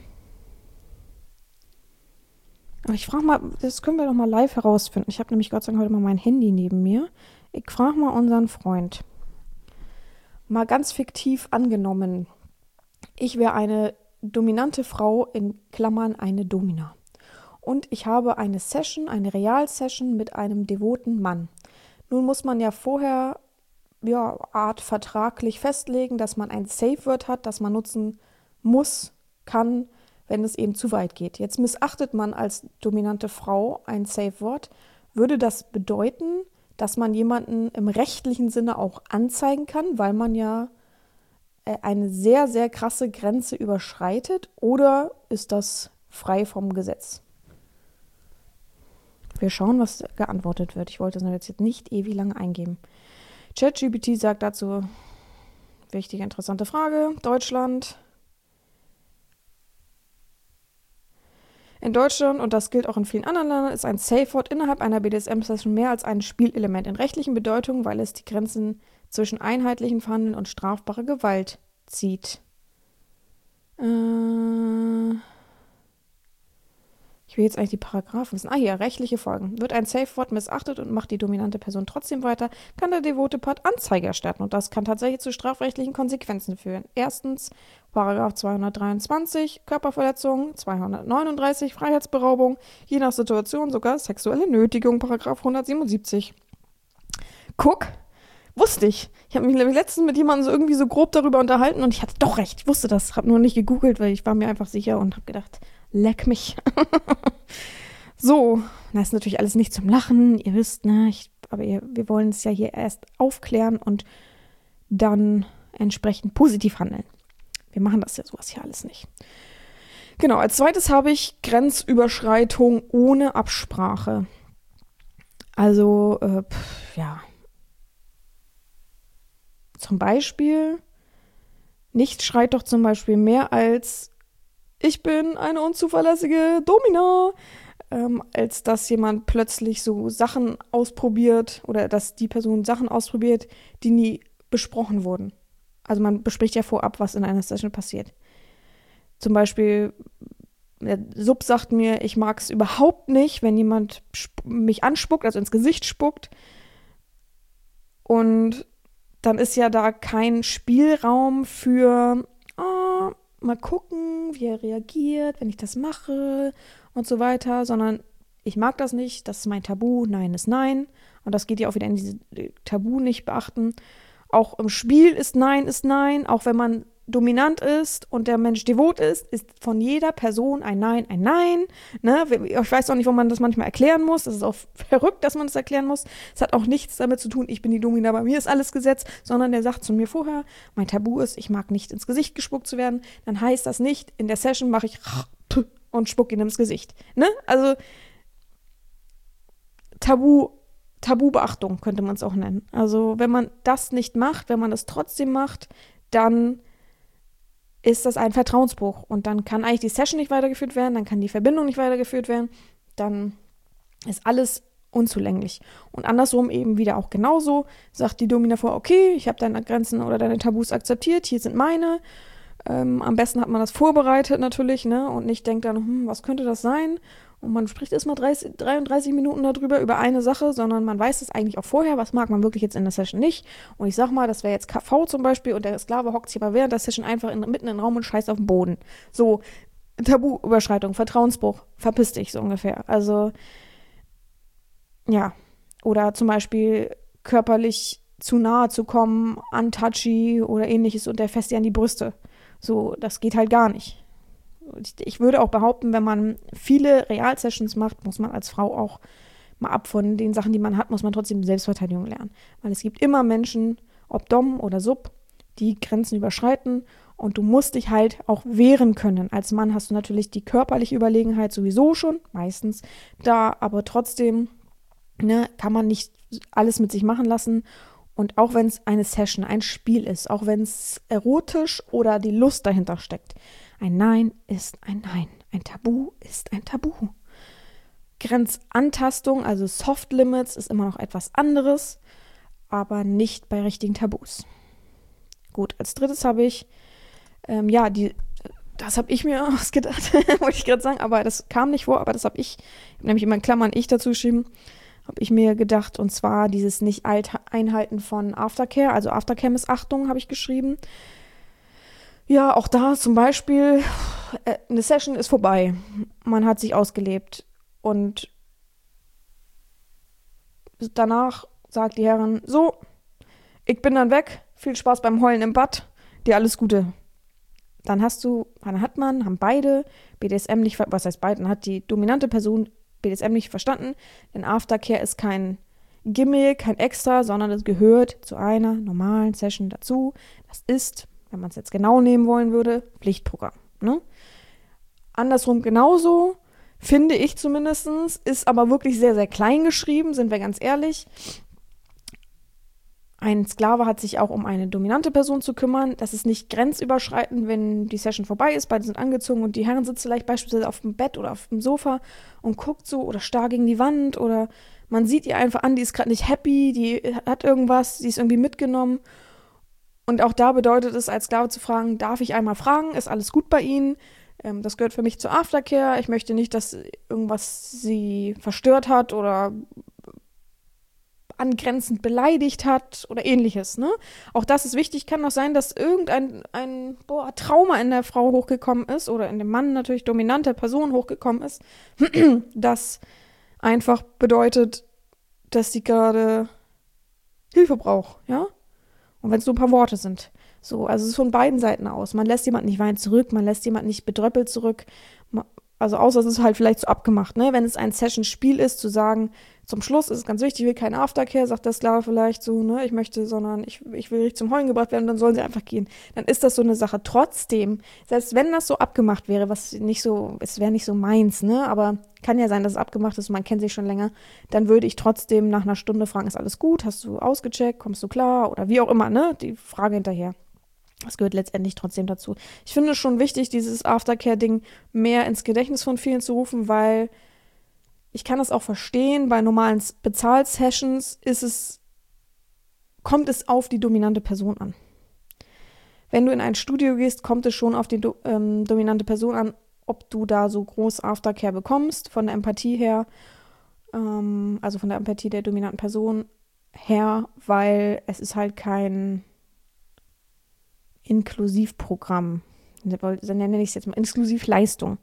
Aber ich frage mal, das können wir doch mal live herausfinden. Ich habe nämlich Gott sei Dank heute mal mein Handy neben mir. Ich frage mal unseren Freund. Mal ganz fiktiv angenommen, ich wäre eine dominante Frau, in Klammern eine Domina. Und ich habe eine Session, eine Real-Session mit einem devoten Mann. Nun muss man ja vorher, ja, Art vertraglich festlegen, dass man ein Safe-Word hat, das man nutzen muss, kann, wenn es eben zu weit geht. Jetzt missachtet man als dominante Frau ein Safe-Word. Würde das bedeuten, dass man jemanden im rechtlichen Sinne auch anzeigen kann, weil man ja eine sehr, sehr krasse Grenze überschreitet, oder ist das frei vom Gesetz? Wir schauen, was geantwortet wird. Ich wollte es jetzt nicht ewig lange eingeben. ChatGPT sagt dazu, wichtige, interessante Frage, Deutschland. In Deutschland, und das gilt auch in vielen anderen Ländern, ist ein Safe Word innerhalb einer B D S M-Session mehr als ein Spielelement in rechtlichen Bedeutung, weil es die Grenzen zwischen einheitlichem Verhandeln und strafbarer Gewalt zieht. Äh, Ich will jetzt eigentlich die Paragraphen wissen. Ah, hier, rechtliche Folgen. Wird ein Safe-Wort missachtet und macht die dominante Person trotzdem weiter, kann der devote Part Anzeige erstatten. Und das kann tatsächlich zu strafrechtlichen Konsequenzen führen. Erstens, Paragraph zweihundertdreiundzwanzig, Körperverletzung, zweihundertneununddreißig, Freiheitsberaubung, je nach Situation sogar sexuelle Nötigung, Paragraph hundertsiebenundsiebzig. Guck, wusste ich. Ich habe mich letztens mit jemandem so irgendwie so grob darüber unterhalten und ich hatte doch recht. Ich wusste das, habe nur nicht gegoogelt, weil ich war mir einfach sicher und habe gedacht, leck mich. So, das ist natürlich alles nicht zum Lachen, ihr wisst, ne, ich, aber ihr, wir wollen es ja hier erst aufklären und dann entsprechend positiv handeln. Wir machen das ja sowas hier alles nicht. Genau, als zweites habe ich Grenzüberschreitung ohne Absprache. Also, äh, pf, ja. Zum Beispiel, nichts schreit doch zum Beispiel mehr als ich bin eine unzuverlässige Domina, ähm, als dass jemand plötzlich so Sachen ausprobiert oder dass die Person Sachen ausprobiert, die nie besprochen wurden. Also man bespricht ja vorab, was in einer Session passiert. Zum Beispiel, der Sub sagt mir, ich mag es überhaupt nicht, wenn jemand sp- mich anspuckt, also ins Gesicht spuckt. Und dann ist ja da kein Spielraum für, oh, mal gucken, wie er reagiert, wenn ich das mache und so weiter, sondern ich mag das nicht, das ist mein Tabu, Nein ist Nein. Und das geht ja auch wieder in diese Tabu nicht beachten. Auch im Spiel ist Nein ist Nein, auch wenn man dominant ist und der Mensch devot ist, ist von jeder Person ein Nein ein Nein. Ne? Ich weiß auch nicht, warum man das manchmal erklären muss. Das ist auch verrückt, dass man das erklären muss. Es hat auch nichts damit zu tun, ich bin die Domina, bei mir ist alles Gesetz, sondern der sagt zu mir vorher, mein Tabu ist, ich mag nicht ins Gesicht gespuckt zu werden. Dann heißt das nicht, in der Session mache ich und spuck ihn ins Gesicht. Ne? Also Tabu Tabubeachtung könnte man es auch nennen. Also wenn man das nicht macht, wenn man es trotzdem macht, dann ist das ein Vertrauensbruch. Und dann kann eigentlich die Session nicht weitergeführt werden, dann kann die Verbindung nicht weitergeführt werden, dann ist alles unzulänglich. Und andersrum eben wieder auch genauso, sagt die Domina vor, okay, ich habe deine Grenzen oder deine Tabus akzeptiert, hier sind meine. Ähm, am besten hat man das vorbereitet natürlich, ne, und nicht denkt dann, hm, was könnte das sein? Und man spricht erstmal dreiunddreißig Minuten darüber, über eine Sache, sondern man weiß es eigentlich auch vorher, was mag man wirklich jetzt in der Session nicht. Und ich sag mal, das wäre jetzt K V zum Beispiel und der Sklave hockt sich aber während der Session einfach in, mitten in den Raum und scheißt auf den Boden. So, Tabuüberschreitung, Vertrauensbruch, verpiss dich so ungefähr. Also, ja. Oder zum Beispiel körperlich zu nahe zu kommen, untouchy oder ähnliches und der fässt dir an die Brüste. So, das geht halt gar nicht. Ich würde auch behaupten, wenn man viele Realsessions macht, muss man als Frau auch mal ab von den Sachen, die man hat, muss man trotzdem Selbstverteidigung lernen. Weil es gibt immer Menschen, ob Dom oder Sub, die Grenzen überschreiten und du musst dich halt auch wehren können. Als Mann hast du natürlich die körperliche Überlegenheit sowieso schon, meistens da, aber trotzdem ne, kann man nicht alles mit sich machen lassen. Und auch wenn es eine Session, ein Spiel ist, auch wenn es erotisch oder die Lust dahinter steckt, ein Nein ist ein Nein. Ein Tabu ist ein Tabu. Grenzantastung, also Soft Limits, ist immer noch etwas anderes, aber nicht bei richtigen Tabus. Gut, als drittes habe ich, ähm, ja, die, das habe ich mir ausgedacht, wollte ich gerade sagen, aber das kam nicht vor, aber das habe ich, ich habe nämlich immer in Klammern ich dazu geschrieben, habe ich mir gedacht, und zwar dieses Nicht-Einhalten von Aftercare, also Aftercare-Missachtung habe ich geschrieben. Ja, auch da zum Beispiel, äh, eine Session ist vorbei, man hat sich ausgelebt und danach sagt die Herrin, so, ich bin dann weg, viel Spaß beim Heulen im Bad, dir alles Gute. Dann hast du, dann hat man, haben beide B D S M nicht, was heißt beide, dann hat die dominante Person B D S M nicht verstanden, denn Aftercare ist kein Gimmick, kein Extra, sondern es gehört zu einer normalen Session dazu. Das ist, wenn man es jetzt genau nehmen wollen würde, Pflichtprogramm. Ne? Andersrum genauso, finde ich zumindest, ist aber wirklich sehr, sehr klein geschrieben, sind wir ganz ehrlich. Ein Sklave hat sich auch um eine dominante Person zu kümmern. Das ist nicht grenzüberschreitend, wenn die Session vorbei ist, beide sind angezogen und die Herren sitzt vielleicht beispielsweise auf dem Bett oder auf dem Sofa und guckt so oder starr gegen die Wand oder man sieht ihr einfach an, die ist gerade nicht happy, die hat irgendwas, die ist irgendwie mitgenommen. Und auch da bedeutet es, als Sklave zu fragen, darf ich einmal fragen, ist alles gut bei Ihnen? ähm, das gehört für mich zur Aftercare. Ich möchte nicht, dass irgendwas sie verstört hat oder angrenzend beleidigt hat oder ähnliches, ne? Auch das ist wichtig. Kann auch sein, dass irgendein ein, boah, Trauma in der Frau hochgekommen ist oder in dem Mann natürlich dominante Person hochgekommen ist, das einfach bedeutet, dass sie gerade Hilfe braucht, ja? Und wenn es nur ein paar Worte sind. So, also es ist von beiden Seiten aus. Man lässt jemanden nicht weinend zurück, man lässt jemanden nicht bedröppelt zurück. Also außer es ist halt vielleicht so abgemacht, ne? Wenn es ein Session-Spiel ist, zu sagen, zum Schluss ist es ganz wichtig, ich will keine Aftercare, sagt der Sklave vielleicht so, ne, ich möchte, sondern ich, ich will richtig zum Heulen gebracht werden, dann sollen sie einfach gehen. Dann ist das so eine Sache. Trotzdem, selbst wenn das so abgemacht wäre, was nicht so, es wäre nicht so meins, ne, aber kann ja sein, dass es abgemacht ist, man kennt sich schon länger, dann würde ich trotzdem nach einer Stunde fragen, ist alles gut, hast du ausgecheckt, kommst du klar oder wie auch immer, ne, die Frage hinterher. Das gehört letztendlich trotzdem dazu. Ich finde es schon wichtig, dieses Aftercare-Ding mehr ins Gedächtnis von vielen zu rufen, weil ich kann das auch verstehen, bei normalen Bezahl-Sessions ist es, kommt es auf die dominante Person an. Wenn du in ein Studio gehst, kommt es schon auf die do, ähm, dominante Person an, ob du da so groß Aftercare bekommst, von der Empathie her, ähm, also von der Empathie der dominanten Person her, weil es ist halt kein Inklusivprogramm, dann nenne ich es jetzt mal Inklusivleistung.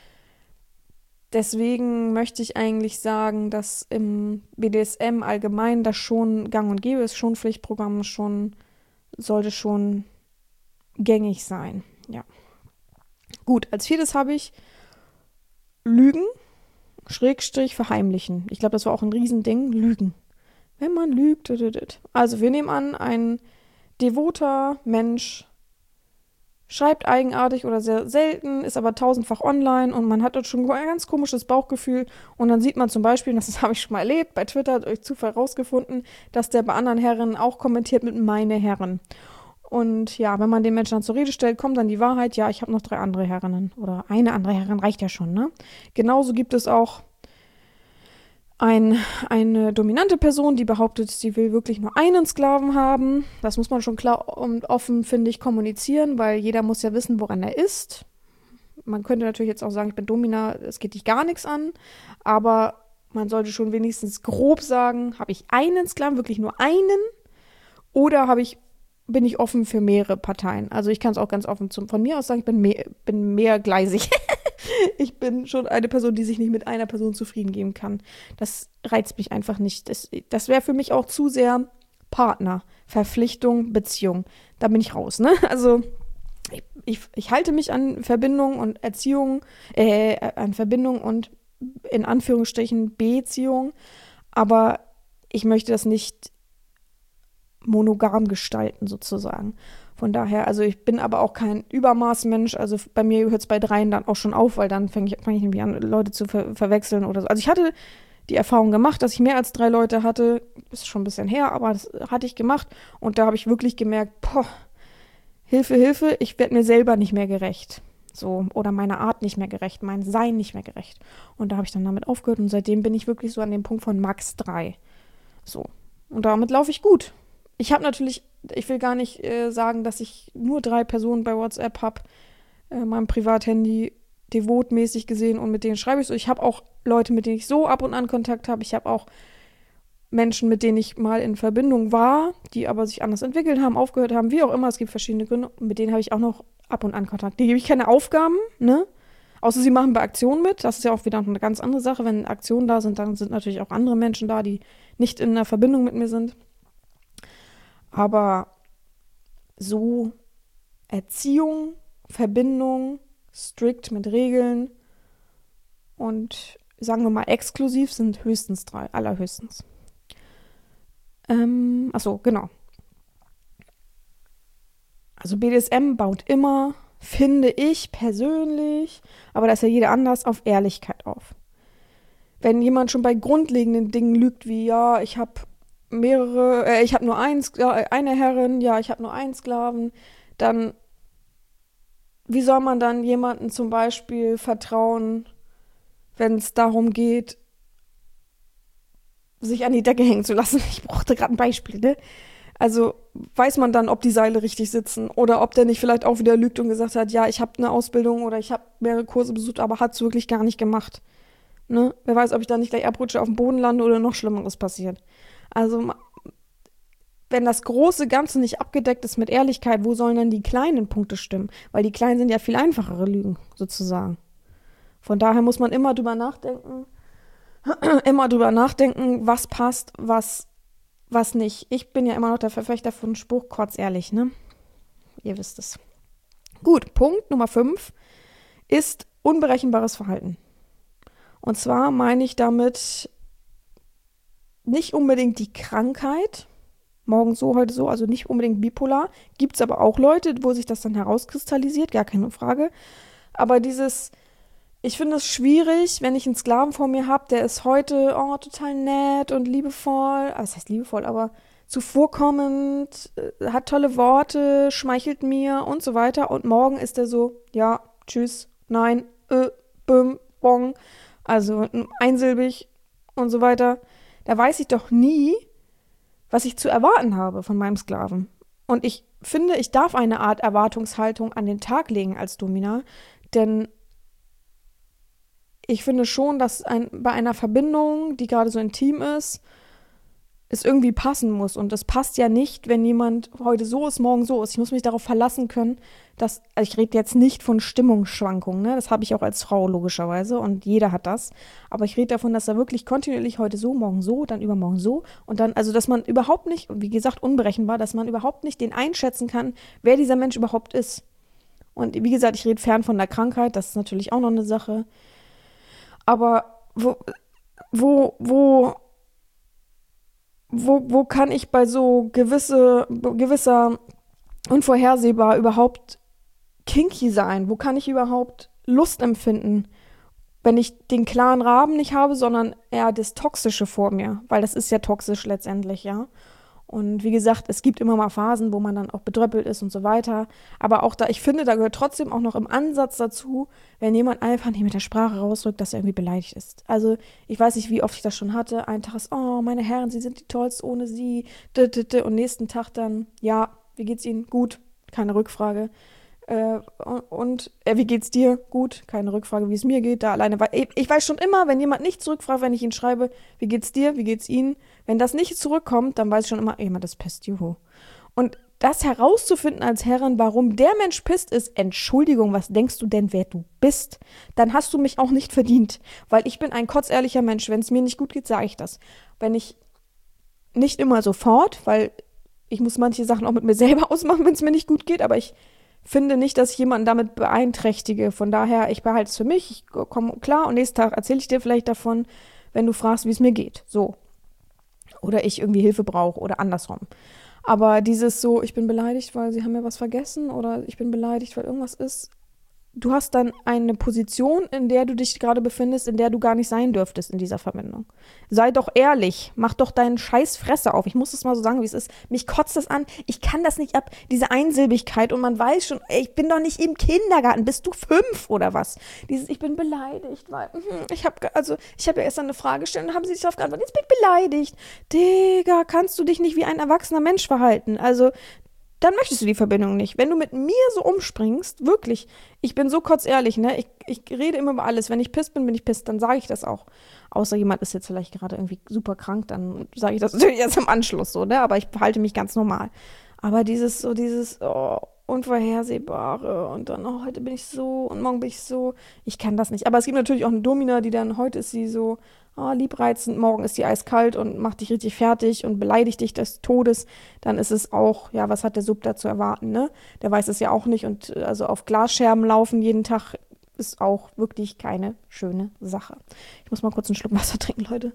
Deswegen möchte ich eigentlich sagen, dass im B D S M allgemein das schon gang und gäbe ist, schon Pflichtprogramm, schon sollte schon gängig sein. Ja. Gut, als viertes habe ich Lügen, Schrägstrich verheimlichen. Ich glaube, das war auch ein Riesending, Lügen. Wenn man lügt, also wir nehmen an, ein devoter Mensch schreibt eigenartig oder sehr selten, ist aber tausendfach online und man hat dort schon ein ganz komisches Bauchgefühl und dann sieht man zum Beispiel, das habe ich schon mal erlebt, bei Twitter durch Zufall rausgefunden, dass der bei anderen Herren auch kommentiert mit meine Herren. Und ja, wenn man den Menschen dann zur Rede stellt, kommt dann die Wahrheit, ja, ich habe noch drei andere Herrinnen oder eine andere Herrin reicht ja schon, ne? Genauso gibt es auch Ein, eine dominante Person, die behauptet, sie will wirklich nur einen Sklaven haben. Das muss man schon klar und offen, finde ich, kommunizieren, weil jeder muss ja wissen, woran er ist. Man könnte natürlich jetzt auch sagen, ich bin Domina, es geht dich gar nichts an. Aber man sollte schon wenigstens grob sagen, habe ich einen Sklaven, wirklich nur einen? Oder habe ich, bin ich offen für mehrere Parteien? Also ich kann es auch ganz offen zum, von mir aus sagen, ich bin, mehr, bin mehrgleisig. Ich bin schon eine Person, die sich nicht mit einer Person zufrieden geben kann. Das reizt mich einfach nicht. Das, das wäre für mich auch zu sehr Partner, Verpflichtung, Beziehung. Da bin ich raus, ne? Also ich, ich, ich halte mich an Verbindung und Erziehung, äh, an Verbindung und in Anführungsstrichen Beziehung, aber ich möchte das nicht monogam gestalten sozusagen. Von daher, also ich bin aber auch kein Übermaßmensch, also bei mir hört es bei dreien dann auch schon auf, weil dann fange ich, fang ich irgendwie an, Leute zu ver- verwechseln oder so. Also ich hatte die Erfahrung gemacht, dass ich mehr als drei Leute hatte, ist schon ein bisschen her, aber das hatte ich gemacht und da habe ich wirklich gemerkt, boah, Hilfe, Hilfe, ich werde mir selber nicht mehr gerecht. So, oder meiner Art nicht mehr gerecht, mein Sein nicht mehr gerecht. Und da habe ich dann damit aufgehört und seitdem bin ich wirklich so an dem Punkt von Max drei. So, und damit laufe ich gut. Ich habe natürlich, ich will gar nicht äh, sagen, dass ich nur drei Personen bei WhatsApp habe, äh, meinem Privathandy devotmäßig gesehen und mit denen schreibe ich so. Ich habe auch Leute, mit denen ich so ab und an Kontakt habe. Ich habe auch Menschen, mit denen ich mal in Verbindung war, die aber sich anders entwickelt haben, aufgehört haben, wie auch immer. Es gibt verschiedene Gründe. Und mit denen habe ich auch noch ab und an Kontakt. Die gebe ich keine Aufgaben, ne? Außer sie machen bei Aktionen mit. Das ist ja auch wieder eine ganz andere Sache. Wenn Aktionen da sind, dann sind natürlich auch andere Menschen da, die nicht in einer Verbindung mit mir sind. Aber so Erziehung, Verbindung, strikt mit Regeln und sagen wir mal exklusiv sind höchstens drei, allerhöchstens. Ähm, achso, genau. Also B D S M baut immer, finde ich persönlich, aber da ist ja jeder anders, auf Ehrlichkeit auf. Wenn jemand schon bei grundlegenden Dingen lügt, wie ja, ich habe mehrere, äh, ich habe nur ein, eine Herrin, ja, ich habe nur einen Sklaven, dann, wie soll man dann jemandem zum Beispiel vertrauen, wenn es darum geht, sich an die Decke hängen zu lassen? Ich brauchte gerade ein Beispiel, ne? Also weiß man dann, ob die Seile richtig sitzen oder ob der nicht vielleicht auch wieder lügt und gesagt hat, ja, ich habe eine Ausbildung oder ich habe mehrere Kurse besucht, aber hat es wirklich gar nicht gemacht. Ne? Wer weiß, ob ich da nicht gleich abrutsche, auf dem Boden lande oder noch Schlimmeres passiert. Also wenn das große Ganze nicht abgedeckt ist mit Ehrlichkeit, wo sollen denn die kleinen Punkte stimmen? Weil die kleinen sind ja viel einfachere Lügen, sozusagen. Von daher muss man immer drüber nachdenken, immer drüber nachdenken, was passt, was, was nicht. Ich bin ja immer noch der Verfechter von Spruch, kurz ehrlich, ne? Ihr wisst es. Gut, Punkt Nummer fünf ist unberechenbares Verhalten. Und zwar meine ich damit nicht unbedingt die Krankheit, morgen so, heute so, also nicht unbedingt bipolar. Gibt es aber auch Leute, wo sich das dann herauskristallisiert, gar keine Frage. Aber dieses, ich finde es schwierig, wenn ich einen Sklaven vor mir habe, der ist heute oh, total nett und liebevoll, also das heißt liebevoll, aber zuvorkommend, äh, hat tolle Worte, schmeichelt mir und so weiter. Und morgen ist er so, ja, tschüss, nein, äh, büm, bong, also einsilbig und so weiter. Da weiß ich doch nie, was ich zu erwarten habe von meinem Sklaven. Und ich finde, ich darf eine Art Erwartungshaltung an den Tag legen als Domina, denn ich finde schon, dass ein, bei einer Verbindung, die gerade so intim ist, es irgendwie passen muss. Und es passt ja nicht, wenn jemand heute so ist, morgen so ist. Ich muss mich darauf verlassen können, dass, also ich rede jetzt nicht von Stimmungsschwankungen, ne? Das habe ich auch als Frau logischerweise und jeder hat das. Aber ich rede davon, dass er wirklich kontinuierlich heute so, morgen so, dann übermorgen so und dann, also dass man überhaupt nicht, wie gesagt, unberechenbar, dass man überhaupt nicht den einschätzen kann, wer dieser Mensch überhaupt ist. Und wie gesagt, ich rede fern von der Krankheit, das ist natürlich auch noch eine Sache. Aber wo, wo, wo, wo, wo kann ich bei so gewisse, gewisser unvorhersehbar überhaupt kinky sein? Wo kann ich überhaupt Lust empfinden, wenn ich den klaren Rahmen nicht habe, sondern eher das Toxische vor mir? Weil das ist ja toxisch letztendlich, ja. Und wie gesagt, es gibt immer mal Phasen, wo man dann auch bedröppelt ist und so weiter. Aber auch da, ich finde, da gehört trotzdem auch noch im Ansatz dazu, wenn jemand einfach nicht mit der Sprache rausrückt, dass er irgendwie beleidigt ist. Also ich weiß nicht, wie oft ich das schon hatte. Ein Tag ist, oh, meine Herren, Sie sind die Tollsten ohne Sie. Und nächsten Tag dann, ja, wie geht's Ihnen? Gut, keine Rückfrage. Äh, und äh, wie geht's dir? Gut, keine Rückfrage, wie es mir geht. Da alleine, weil ich, ich weiß schon immer, wenn jemand nicht zurückfragt, wenn ich ihn schreibe, wie geht's dir? Wie geht's Ihnen? Wenn das nicht zurückkommt, dann weiß ich schon immer, ey, das pisst, juhu. Und das herauszufinden als Herrin, warum der Mensch pisst ist, Entschuldigung, was denkst du denn, wer du bist? Dann hast du mich auch nicht verdient, weil ich bin ein kotzehrlicher Mensch. Wenn es mir nicht gut geht, sage ich das. Wenn ich nicht immer sofort, weil ich muss manche Sachen auch mit mir selber ausmachen, wenn es mir nicht gut geht, aber ich finde nicht, dass ich jemanden damit beeinträchtige. Von daher, ich behalte es für mich, ich komme klar und nächsten Tag erzähle ich dir vielleicht davon, wenn du fragst, wie es mir geht. So. Oder ich irgendwie Hilfe brauche oder andersrum. Aber dieses so, ich bin beleidigt, weil sie haben mir was vergessen oder ich bin beleidigt, weil irgendwas ist. Du hast dann eine Position, in der du dich gerade befindest, in der du gar nicht sein dürftest in dieser Verbindung. Sei doch ehrlich, mach doch deinen scheiß Fresse auf. Ich muss es mal so sagen, wie es ist. Mich kotzt das an. Ich kann das nicht ab, diese Einsilbigkeit. Und man weiß schon, ey, ich bin doch nicht im Kindergarten. Bist du fünf oder was? Dieses, ich bin beleidigt, weil ich habe also ich habe ja erst eine Frage gestellt und haben sie sich darauf geantwortet. Jetzt bin ich beleidigt. Digga, kannst du dich nicht wie ein erwachsener Mensch verhalten? Also dann möchtest du die Verbindung nicht. Wenn du mit mir so umspringst, wirklich, ich bin so kotzehrlich, ne? Ich, ich rede immer über alles. Wenn ich pisst bin, bin ich pisst, dann sage ich das auch. Außer jemand ist jetzt vielleicht gerade irgendwie super krank, dann sage ich das natürlich erst im Anschluss so, ne? Aber ich verhalte mich ganz normal. Aber dieses, so dieses, oh, Unvorhersehbare und dann, oh, heute bin ich so und morgen bin ich so. Ich kann das nicht. Aber es gibt natürlich auch eine Domina, die dann, heute ist sie so, oh, liebreizend, morgen ist sie eiskalt und macht dich richtig fertig und beleidigt dich des Todes. Dann ist es auch, ja, was hat der Sub da zu erwarten, ne? Der weiß es ja auch nicht und also auf Glasscherben laufen jeden Tag ist auch wirklich keine schöne Sache. Ich muss mal kurz einen Schluck Wasser trinken, Leute.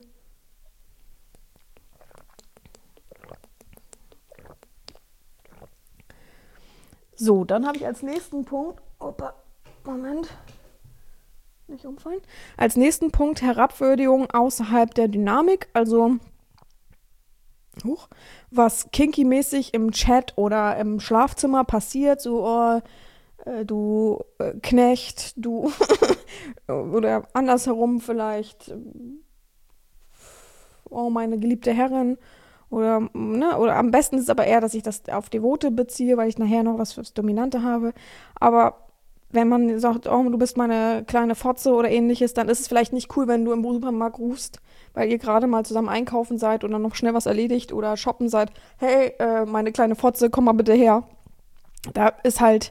So, dann habe ich als nächsten Punkt, opa, Moment, nicht umfallen, als nächsten Punkt Herabwürdigung außerhalb der Dynamik, also huch, was kinky-mäßig im Chat oder im Schlafzimmer passiert, so, oh, äh, du äh, Knecht, du, oder andersherum vielleicht, oh, meine geliebte Herrin, Oder, ne, oder am besten ist es aber eher, dass ich das auf Devote beziehe, weil ich nachher noch was fürs Dominante habe. Aber wenn man sagt, oh, du bist meine kleine Fotze oder ähnliches, dann ist es vielleicht nicht cool, wenn du im Supermarkt rufst, weil ihr gerade mal zusammen einkaufen seid oder noch schnell was erledigt oder shoppen seid. Hey, äh, meine kleine Fotze, komm mal bitte her. Da ist halt,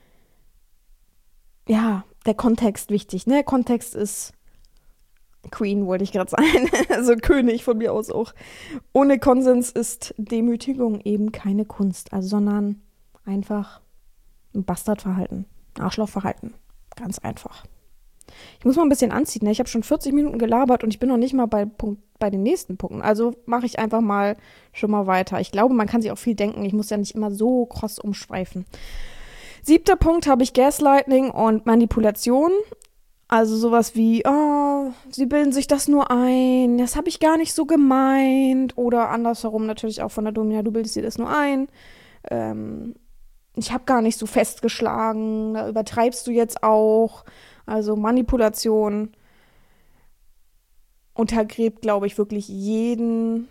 ja, der Kontext wichtig, ne? Kontext ist Queen, wollte ich gerade sagen. Also König von mir aus auch. Ohne Konsens ist Demütigung eben keine Kunst, also sondern einfach ein Bastardverhalten, Arschlochverhalten. Ganz einfach. Ich muss mal ein bisschen anziehen, ne? Ich habe schon vierzig Minuten gelabert und ich bin noch nicht mal bei, Punkt, bei den nächsten Punkten. Also mache ich einfach mal schon mal weiter. Ich glaube, man kann sich auch viel denken. Ich muss ja nicht immer so kross umschweifen. Siebter Punkt habe ich Gaslighting und Manipulation. Also sowas wie, oh, sie bilden sich das nur ein, das habe ich gar nicht so gemeint. Oder andersherum natürlich auch von der Domina, du bildest dir das nur ein. Ähm, ich habe gar nicht so festgeschlagen, da übertreibst du jetzt auch. Also Manipulation untergräbt, glaube ich, wirklich jeden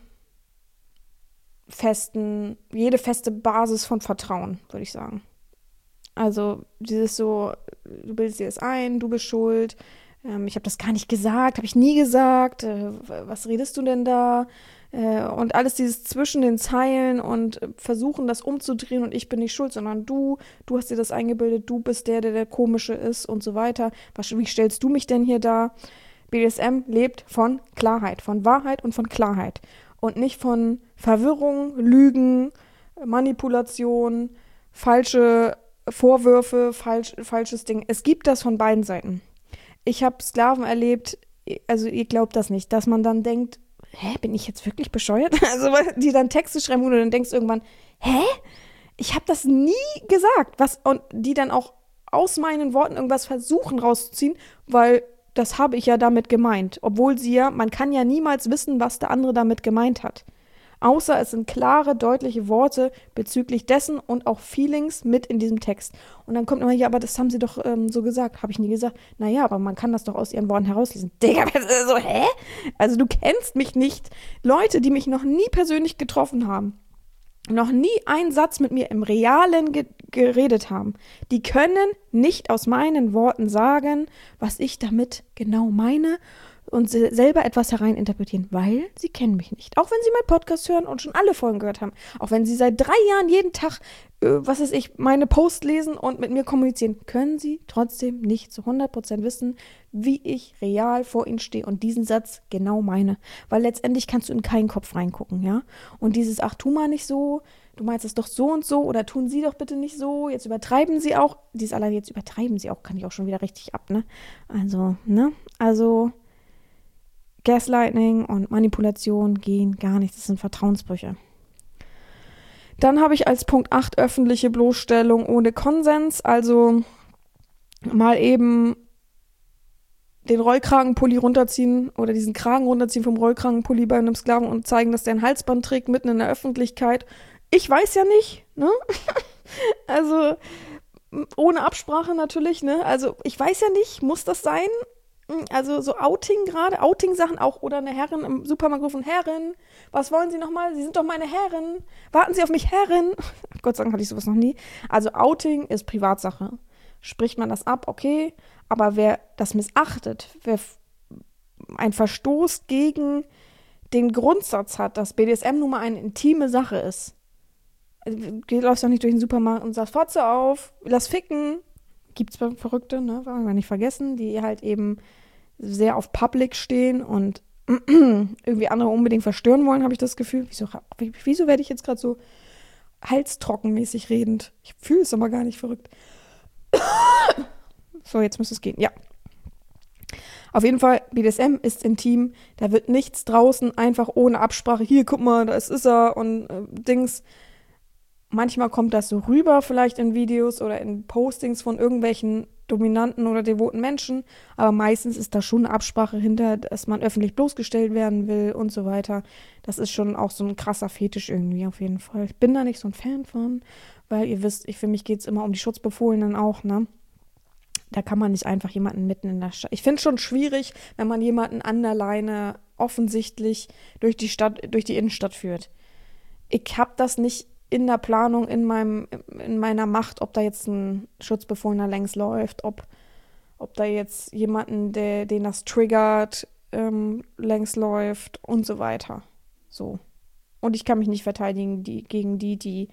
festen, jede feste Basis von Vertrauen, würde ich sagen. Also dieses so, du bildest dir das ein, du bist schuld, ähm, ich habe das gar nicht gesagt, habe ich nie gesagt, äh, was redest du denn da? Äh, und alles dieses zwischen den Zeilen und äh, versuchen, das umzudrehen und ich bin nicht schuld, sondern du, du hast dir das eingebildet, du bist der, der der Komische ist und so weiter. Was, wie stellst du mich denn hier dar? B D S M lebt von Klarheit, von Wahrheit und von Klarheit und nicht von Verwirrung, Lügen, Manipulation, falsche Vorwürfe, falsch, falsches Ding. Es gibt das von beiden Seiten. Ich habe Sklaven erlebt, also ihr glaubt das nicht, dass man dann denkt, hä, bin ich jetzt wirklich bescheuert? Also die dann Texte schreiben und du dann denkst irgendwann, hä? Ich habe das nie gesagt. Was, und die dann auch aus meinen Worten irgendwas versuchen rauszuziehen, weil das habe ich ja damit gemeint. Obwohl sie ja, man kann ja niemals wissen, was der andere damit gemeint hat. Außer es sind klare, deutliche Worte bezüglich dessen und auch Feelings mit in diesem Text. Und dann kommt immer, ja, aber das haben sie doch ähm, so gesagt. Habe ich nie gesagt. Naja, aber man kann das doch aus ihren Worten herauslesen. Digga, so, hä? Also du kennst mich nicht. Leute, die mich noch nie persönlich getroffen haben, noch nie einen Satz mit mir im Realen ge- geredet haben, die können nicht aus meinen Worten sagen, was ich damit genau meine und selber etwas hereininterpretieren, weil sie kennen mich nicht. Auch wenn sie meinen Podcast hören und schon alle Folgen gehört haben. Auch wenn sie seit drei Jahren jeden Tag, äh, was weiß ich, meine Posts lesen und mit mir kommunizieren, können sie trotzdem nicht zu hundert Prozent wissen, wie ich real vor ihnen stehe und diesen Satz genau meine. Weil letztendlich kannst du in keinen Kopf reingucken, ja. Und dieses, ach, tu mal nicht so, du meinst es doch so und so oder tun sie doch bitte nicht so, jetzt übertreiben sie auch. Dieses allein, jetzt übertreiben sie auch, kann ich auch schon wieder richtig ab, ne. Also, ne, also Gaslighting und Manipulation gehen gar nicht. Das sind Vertrauensbrüche. Dann habe ich als Punkt acht öffentliche Bloßstellung ohne Konsens. Also mal eben den Rollkragenpulli runterziehen oder diesen Kragen runterziehen vom Rollkragenpulli bei einem Sklaven und zeigen, dass der ein Halsband trägt mitten in der Öffentlichkeit. Ich weiß ja nicht, ne? Also ohne Absprache natürlich, ne? Also ich weiß ja nicht, muss das sein? Also so Outing gerade, Outing-Sachen auch oder eine Herrin im Supermarkt rufen, Herrin, was wollen Sie nochmal? Sie sind doch meine Herrin, warten Sie auf mich, Herrin. Gott sei Dank hatte ich sowas noch nie. Also Outing ist Privatsache. Spricht man das ab, okay, aber wer das missachtet, wer einen Verstoß gegen den Grundsatz hat, dass B D S M nun mal eine intime Sache ist, du läufst doch nicht durch den Supermarkt und sagst, Fotze auf, lass ficken. Gibt's Verrückte, ne, wollen wir nicht vergessen, die halt eben sehr auf Public stehen und irgendwie andere unbedingt verstören wollen, habe ich das Gefühl. Wieso, wieso werde ich jetzt gerade so halstrockenmäßig redend? Ich fühle es aber gar nicht verrückt. So, jetzt müsste es gehen, ja. Auf jeden Fall, B D S M ist intim, da wird nichts draußen einfach ohne Absprache, hier, guck mal, da ist er und äh, Dings. Manchmal kommt das so rüber, vielleicht in Videos oder in Postings von irgendwelchen dominanten oder devoten Menschen, aber meistens ist da schon eine Absprache hinter, dass man öffentlich bloßgestellt werden will und so weiter. Das ist schon auch so ein krasser Fetisch irgendwie auf jeden Fall. Ich bin da nicht so ein Fan von, weil ihr wisst, ich, für mich geht es immer um die Schutzbefohlenen auch, ne? Da kann man nicht einfach jemanden mitten in der Stadt. Ich finde es schon schwierig, wenn man jemanden an der Leine offensichtlich durch die Stadt, durch die Innenstadt führt. ich habe das nicht in der Planung, in meinem, in meiner Macht, ob da jetzt ein Schutzbefohlener längs läuft, ob, ob da jetzt jemanden, der, den das triggert, ähm, längs läuft und so weiter. So. Und ich kann mich nicht verteidigen die, gegen die, die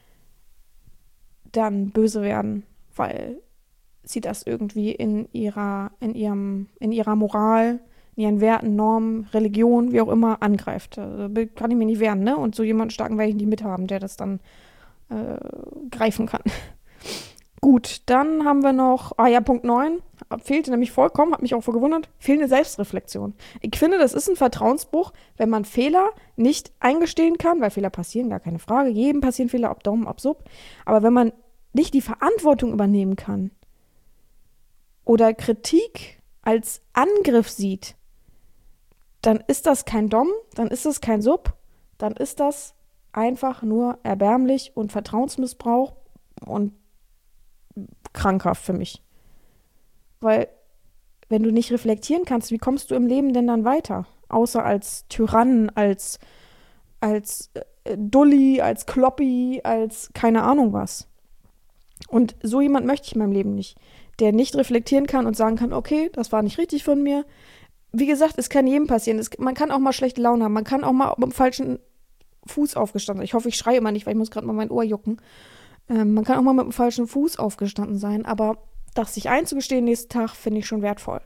dann böse werden, weil sie das irgendwie in ihrer, in ihrem, in ihrer Moral, in ihren Werten, Normen, Religion, wie auch immer, angreift. Also, kann ich mir nicht wehren, ne? Und so jemanden starken werde ich nicht mithaben, der das dann äh, greifen kann. Gut, dann haben wir noch, ah ja, Punkt neun, fehlte nämlich vollkommen, hat mich auch voll gewundert, fehlende Selbstreflexion. Ich finde, das ist ein Vertrauensbruch, wenn man Fehler nicht eingestehen kann, weil Fehler passieren, gar keine Frage, jedem passieren Fehler, ob Daumen, ob Sub, aber wenn man nicht die Verantwortung übernehmen kann oder Kritik als Angriff sieht, dann ist das kein Dom, dann ist das kein Sub, dann ist das einfach nur erbärmlich und Vertrauensmissbrauch und krankhaft für mich. Weil, wenn du nicht reflektieren kannst, wie kommst du im Leben denn dann weiter? Außer als Tyrann, als, als äh, Dulli, als Kloppi, als keine Ahnung was. Und so jemand möchte ich in meinem Leben nicht. Der nicht reflektieren kann und sagen kann, okay, das war nicht richtig von mir. Wie gesagt, es kann jedem passieren. Es, man kann auch mal schlechte Laune haben. Man kann auch mal mit dem falschen Fuß aufgestanden sein. Ich hoffe, ich schreie immer nicht, weil ich muss gerade mal mein Ohr jucken. Ähm, man kann auch mal mit dem falschen Fuß aufgestanden sein. Aber das sich einzugestehen nächsten Tag, finde ich schon wertvoll.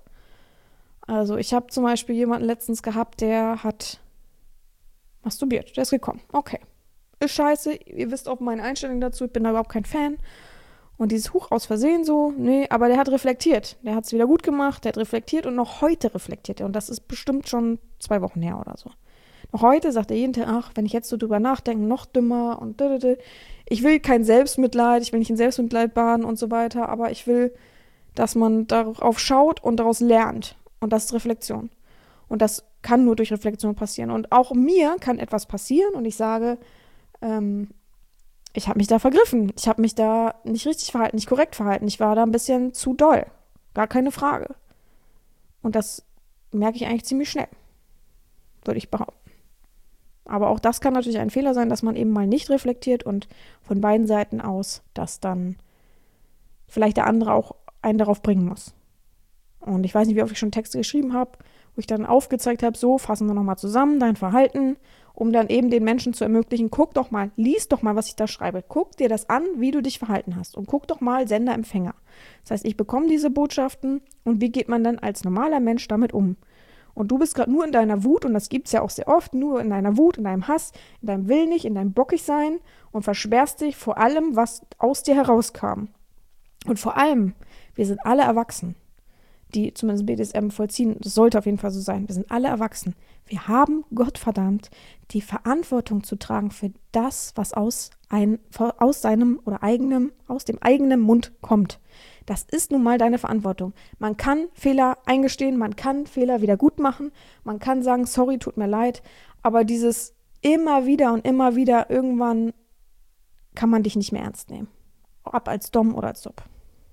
Also ich habe zum Beispiel jemanden letztens gehabt, der hat masturbiert. Der ist gekommen. Okay. Ist scheiße. Ihr wisst auch meine Einstellung dazu. Ich bin da überhaupt kein Fan. Und dieses Huch aus Versehen so, nee, aber der hat reflektiert. Der hat es wieder gut gemacht, der hat reflektiert und noch heute reflektiert er. Und das ist bestimmt schon zwei Wochen her oder so. Noch heute sagt er jeden Tag, ach, wenn ich jetzt so drüber nachdenke, noch dümmer und dödödö. Ich will kein Selbstmitleid, ich will nicht in Selbstmitleid baden und so weiter, aber ich will, dass man darauf schaut und daraus lernt. Und das ist Reflexion. Und das kann nur durch Reflexion passieren. Und auch mir kann etwas passieren und ich sage, ähm, ich habe mich da vergriffen. Ich habe mich da nicht richtig verhalten, nicht korrekt verhalten. Ich war da ein bisschen zu doll. Gar keine Frage. Und das merke ich eigentlich ziemlich schnell, würde ich behaupten. Aber auch das kann natürlich ein Fehler sein, dass man eben mal nicht reflektiert und von beiden Seiten aus, dass dann vielleicht der andere auch einen darauf bringen muss. Und ich weiß nicht, wie oft ich schon Texte geschrieben habe, wo ich dann aufgezeigt habe, so, fassen wir nochmal zusammen, dein Verhalten, um dann eben den Menschen zu ermöglichen, guck doch mal, lies doch mal, was ich da schreibe. Guck dir das an, wie du dich verhalten hast. Und guck doch mal Sender, Empfänger. Das heißt, ich bekomme diese Botschaften und wie geht man dann als normaler Mensch damit um? Und du bist gerade nur in deiner Wut, und das gibt es ja auch sehr oft, nur in deiner Wut, in deinem Hass, in deinem Will nicht, in deinem Bockigsein und versperrst dich vor allem, was aus dir herauskam. Und vor allem, wir sind alle erwachsen, die zumindest B D S M vollziehen. Das sollte auf jeden Fall so sein. Wir sind alle erwachsen. Wir haben, Gottverdammt, die Verantwortung zu tragen für das, was aus, ein, aus seinem oder eigenem, aus dem eigenen Mund kommt. Das ist nun mal deine Verantwortung. Man kann Fehler eingestehen, man kann Fehler wieder gut machen, man kann sagen, sorry, tut mir leid, aber dieses immer wieder und immer wieder, irgendwann kann man dich nicht mehr ernst nehmen. Ob als Dom oder als Sub.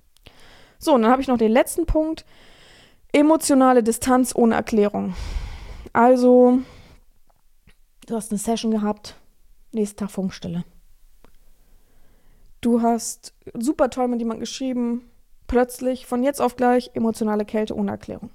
So, und dann habe ich noch den letzten Punkt. Emotionale Distanz ohne Erklärung. Also, du hast eine Session gehabt, nächsten Tag Funkstille. Du hast super toll mit jemandem geschrieben, plötzlich, von jetzt auf gleich, emotionale Kälte ohne Erklärung.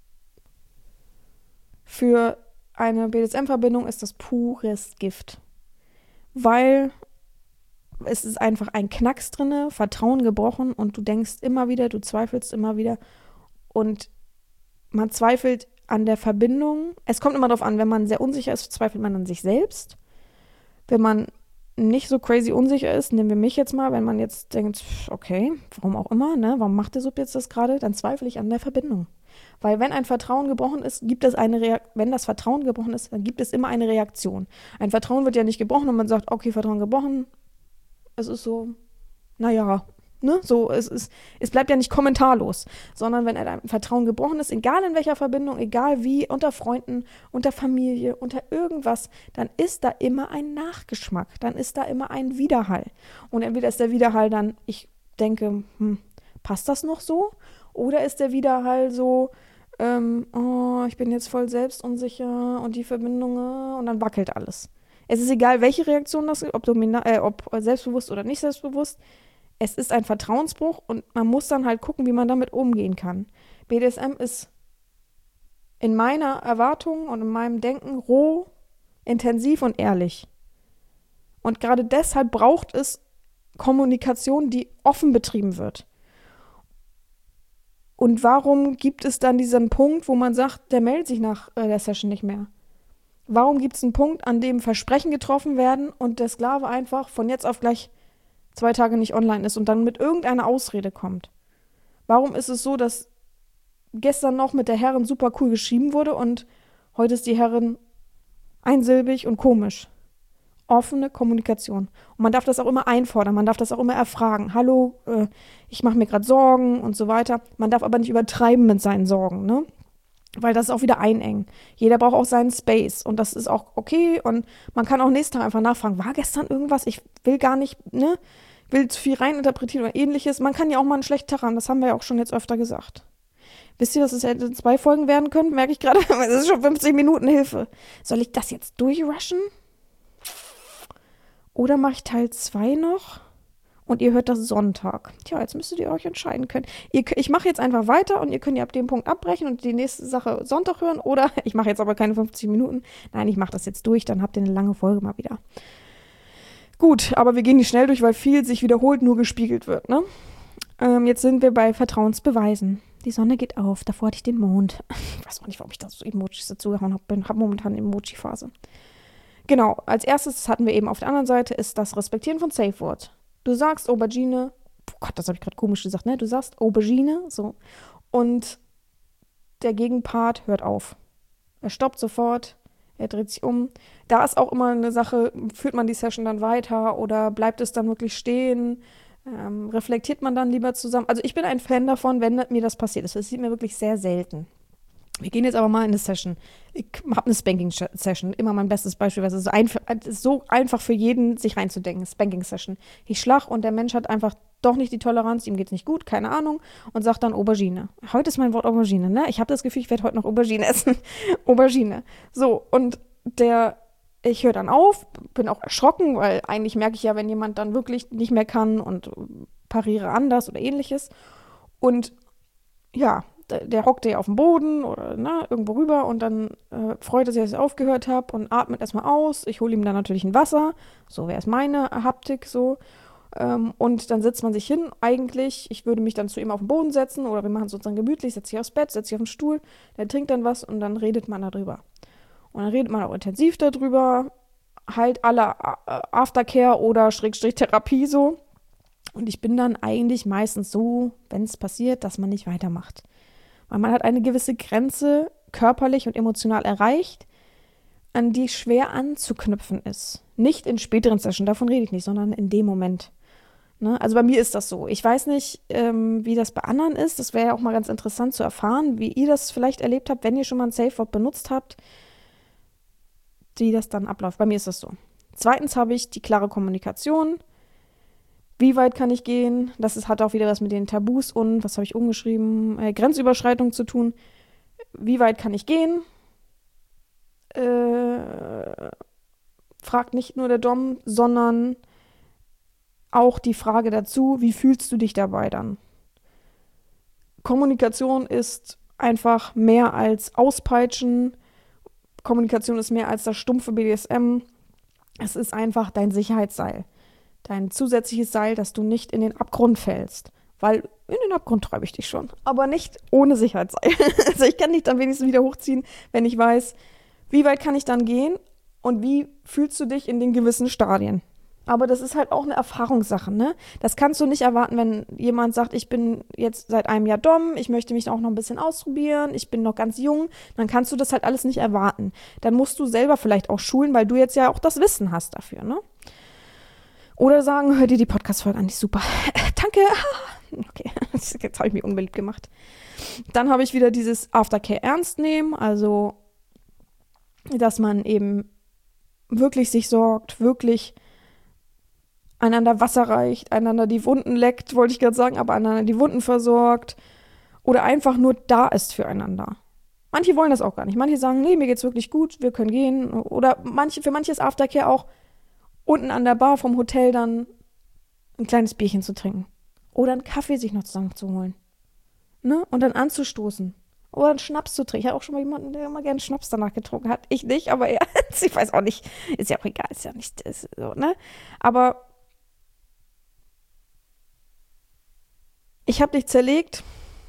Für eine B D S M-Verbindung ist das pures Gift. Weil es ist einfach ein Knacks drinne, Vertrauen gebrochen und du denkst immer wieder, du zweifelst immer wieder und man zweifelt an der Verbindung. Es kommt immer darauf an, wenn man sehr unsicher ist, zweifelt man an sich selbst. Wenn man nicht so crazy unsicher ist, nehmen wir mich jetzt mal, wenn man jetzt denkt, okay, warum auch immer, ne, warum macht der Sub jetzt das gerade, dann zweifle ich an der Verbindung. Weil wenn ein Vertrauen gebrochen ist, gibt es eine Reaktion, wenn das Vertrauen gebrochen ist, dann gibt es immer eine Reaktion. Ein Vertrauen wird ja nicht gebrochen und man sagt, okay, Vertrauen gebrochen, es ist so, naja, ne, so, es ist, es bleibt ja nicht kommentarlos, sondern wenn ein Vertrauen gebrochen ist, egal in welcher Verbindung, egal wie, unter Freunden, unter Familie, unter irgendwas, dann ist da immer ein Nachgeschmack, dann ist da immer ein Widerhall. Und entweder ist der Widerhall dann, ich denke, hm, passt das noch so? Oder ist der Widerhall so, ähm, oh, ich bin jetzt voll selbstunsicher und die Verbindung, und dann wackelt alles. Es ist egal, welche Reaktion das ist, ob, domina- äh, ob selbstbewusst oder nicht selbstbewusst. Es ist ein Vertrauensbruch und man muss dann halt gucken, wie man damit umgehen kann. B D S M ist in meiner Erwartung und in meinem Denken roh, intensiv und ehrlich. Und gerade deshalb braucht es Kommunikation, die offen betrieben wird. Und warum gibt es dann diesen Punkt, wo man sagt, der meldet sich nach äh, der Session nicht mehr? Warum gibt es einen Punkt, an dem Versprechen getroffen werden und der Sklave einfach von jetzt auf gleich zwei Tage nicht online ist und dann mit irgendeiner Ausrede kommt? Warum ist es so, dass gestern noch mit der Herrin super cool geschrieben wurde und heute ist die Herrin einsilbig und komisch? Offene Kommunikation. Und man darf das auch immer einfordern, man darf das auch immer erfragen. Hallo, äh, ich mache mir gerade Sorgen und so weiter. Man darf aber nicht übertreiben mit seinen Sorgen, ne? Weil das ist auch wieder einengen. Jeder braucht auch seinen Space und das ist auch okay und man kann auch nächsten Tag einfach nachfragen, war gestern irgendwas? Ich will gar nicht, ne? Will zu viel reininterpretieren oder ähnliches. Man kann ja auch mal einen schlechten Tag haben, das haben wir ja auch schon jetzt öfter gesagt. Wisst ihr, dass es hätte zwei Folgen werden können? Merke ich gerade, es ist schon fünfzehn Minuten Hilfe. Soll ich das jetzt durchrushen? Oder mache ich Teil zwei noch und ihr hört das Sonntag? Tja, jetzt müsstet ihr euch entscheiden können. Ihr, ich mache jetzt einfach weiter und ihr könnt ja ab dem Punkt abbrechen und die nächste Sache Sonntag hören. Oder ich mache jetzt aber keine fünfzig Minuten. Nein, ich mache das jetzt durch, dann habt ihr eine lange Folge mal wieder. Gut, aber wir gehen nicht schnell durch, weil viel sich wiederholt nur gespiegelt wird, ne? Ähm, jetzt sind wir bei Vertrauensbeweisen. Die Sonne geht auf, davor hatte ich den Mond. Ich weiß auch nicht, warum ich da so Emojis dazu gehauen habe. Ich habe momentan eine Emoji-Phase. Genau, als erstes, das hatten wir eben auf der anderen Seite, ist das Respektieren von Safe Word. Du sagst Aubergine, oh Gott, das habe ich gerade komisch gesagt, ne? Du sagst Aubergine, so. Und der Gegenpart hört auf. Er stoppt sofort, er dreht sich um. Da ist auch immer eine Sache, führt man die Session dann weiter oder bleibt es dann wirklich stehen? Ähm, reflektiert man dann lieber zusammen? Also ich bin ein Fan davon, wenn mir das passiert ist. Das sieht mir wirklich sehr selten. Wir gehen jetzt aber mal in eine Session. Ich habe eine Spanking-Session, immer mein bestes Beispiel, weil es ist so, einf- es ist so einfach für jeden, sich reinzudenken. Spanking-Session. Ich schlag und der Mensch hat einfach doch nicht die Toleranz, ihm geht's nicht gut, keine Ahnung, und sagt dann Aubergine. Heute ist mein Wort Aubergine, ne? Ich habe das Gefühl, ich werde heute noch Aubergine essen. Aubergine. So, und der, ich höre dann auf, bin auch erschrocken, weil eigentlich merke ich ja, wenn jemand dann wirklich nicht mehr kann und pariere anders oder ähnliches. Und ja, der, der hockte ja auf dem Boden oder ne, irgendwo rüber und dann äh, freut er sich, dass ich aufgehört habe und atmet erstmal aus. Ich hole ihm dann natürlich ein Wasser, so wäre es meine Haptik so. Ähm, und dann setzt man sich hin. Eigentlich, ich würde mich dann zu ihm auf den Boden setzen oder wir machen es sozusagen gemütlich, setze sich aufs Bett, setze sich auf den Stuhl, der trinkt dann was und dann redet man darüber. Und dann redet man auch intensiv darüber, halt alle Aftercare oder Schrägstrich Therapie so. Und ich bin dann eigentlich meistens so, wenn es passiert, dass man nicht weitermacht. Weil man hat eine gewisse Grenze körperlich und emotional erreicht, an die schwer anzuknüpfen ist. Nicht in späteren Sessions, davon rede ich nicht, sondern in dem Moment. Ne? Also bei mir ist das so. Ich weiß nicht, ähm, wie das bei anderen ist. Das wäre ja auch mal ganz interessant zu erfahren, wie ihr das vielleicht erlebt habt, wenn ihr schon mal ein Safe Word benutzt habt, wie das dann abläuft. Bei mir ist das so. Zweitens habe ich die klare Kommunikation. Wie weit kann ich gehen? Das ist, hat auch wieder was mit den Tabus und, was habe ich umgeschrieben, äh, Grenzüberschreitung zu tun. Wie weit kann ich gehen? Äh, fragt nicht nur der Dom, sondern auch die Frage dazu, wie fühlst du dich dabei dann? Kommunikation ist einfach mehr als Auspeitschen. Kommunikation ist mehr als das stumpfe B D S M. Es ist einfach dein Sicherheitsseil. Dein zusätzliches Seil, dass du nicht in den Abgrund fällst. Weil in den Abgrund treibe ich dich schon. Aber nicht ohne Sicherheitsseil. Also ich kann dich dann wenigstens wieder hochziehen, wenn ich weiß, wie weit kann ich dann gehen und wie fühlst du dich in den gewissen Stadien. Aber das ist halt auch eine Erfahrungssache, ne? Das kannst du nicht erwarten, wenn jemand sagt, ich bin jetzt seit einem Jahr Dom, ich möchte mich auch noch ein bisschen ausprobieren, ich bin noch ganz jung, dann kannst du das halt alles nicht erwarten. Dann musst du selber vielleicht auch schulen, weil du jetzt ja auch das Wissen hast dafür, ne? Oder sagen, hör dir die Podcast-Folge an, die ist super. Danke. Okay, jetzt habe ich mich unbeliebt gemacht. Dann habe ich wieder dieses Aftercare ernst nehmen, also dass man eben wirklich sich sorgt, wirklich einander Wasser reicht, einander die Wunden leckt, wollte ich gerade sagen, aber einander die Wunden versorgt oder einfach nur da ist füreinander. Manche wollen das auch gar nicht. Manche sagen, nee, mir geht's wirklich gut, wir können gehen. Oder manche, für manche ist Aftercare auch unten an der Bar vom Hotel dann ein kleines Bierchen zu trinken. Oder einen Kaffee sich noch zusammen zu holen. Ne? Und dann anzustoßen. Oder einen Schnaps zu trinken. Ich hatte auch schon mal jemanden, der immer gerne Schnaps danach getrunken hat. Ich nicht, aber er, ich weiß auch nicht. Ist ja auch egal, ist ja nicht ist so, ne? Aber ich habe dich zerlegt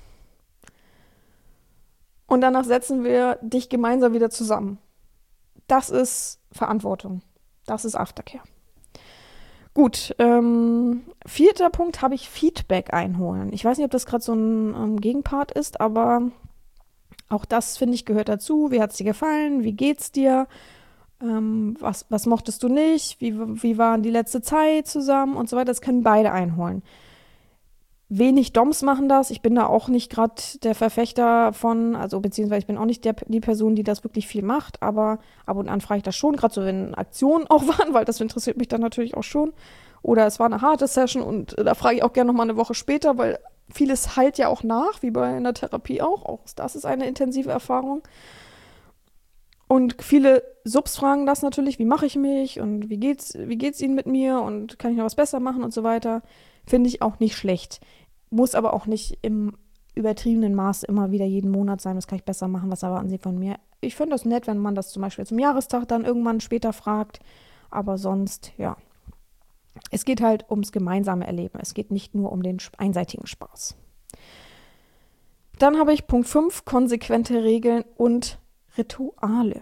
und danach setzen wir dich gemeinsam wieder zusammen. Das ist Verantwortung. Das ist Aftercare. Gut, ähm, vierter Punkt habe ich Feedback einholen. Ich weiß nicht, ob das gerade so ein ähm, Gegenpart ist, aber auch das, finde ich, gehört dazu. Wie hat es dir gefallen? Wie geht's dir? Ähm, was, was mochtest du nicht? Wie, wie waren die letzte Zeit zusammen und so weiter? Das können beide einholen. Wenig Doms machen das. Ich bin da auch nicht gerade der Verfechter von, also beziehungsweise ich bin auch nicht der, die Person, die das wirklich viel macht, aber ab und an frage ich das schon, gerade so, wenn Aktionen auch waren, weil das interessiert mich dann natürlich auch schon. Oder es war eine harte Session und da frage ich auch gerne nochmal eine Woche später, weil vieles heilt ja auch nach, wie bei einer Therapie auch. Auch das ist eine intensive Erfahrung. Und viele Subs fragen das natürlich, wie mache ich mich und wie geht's, wie geht's ihnen mit mir und kann ich noch was besser machen und so weiter. Finde ich auch nicht schlecht. Muss aber auch nicht im übertriebenen Maß immer wieder jeden Monat sein, das kann ich besser machen, was erwarten Sie von mir. Ich finde das nett, wenn man das zum Beispiel zum Jahrestag dann irgendwann später fragt, aber sonst, ja. Es geht halt ums gemeinsame Erleben, es geht nicht nur um den einseitigen Spaß. Dann habe ich Punkt fünf, konsequente Regeln und Rituale.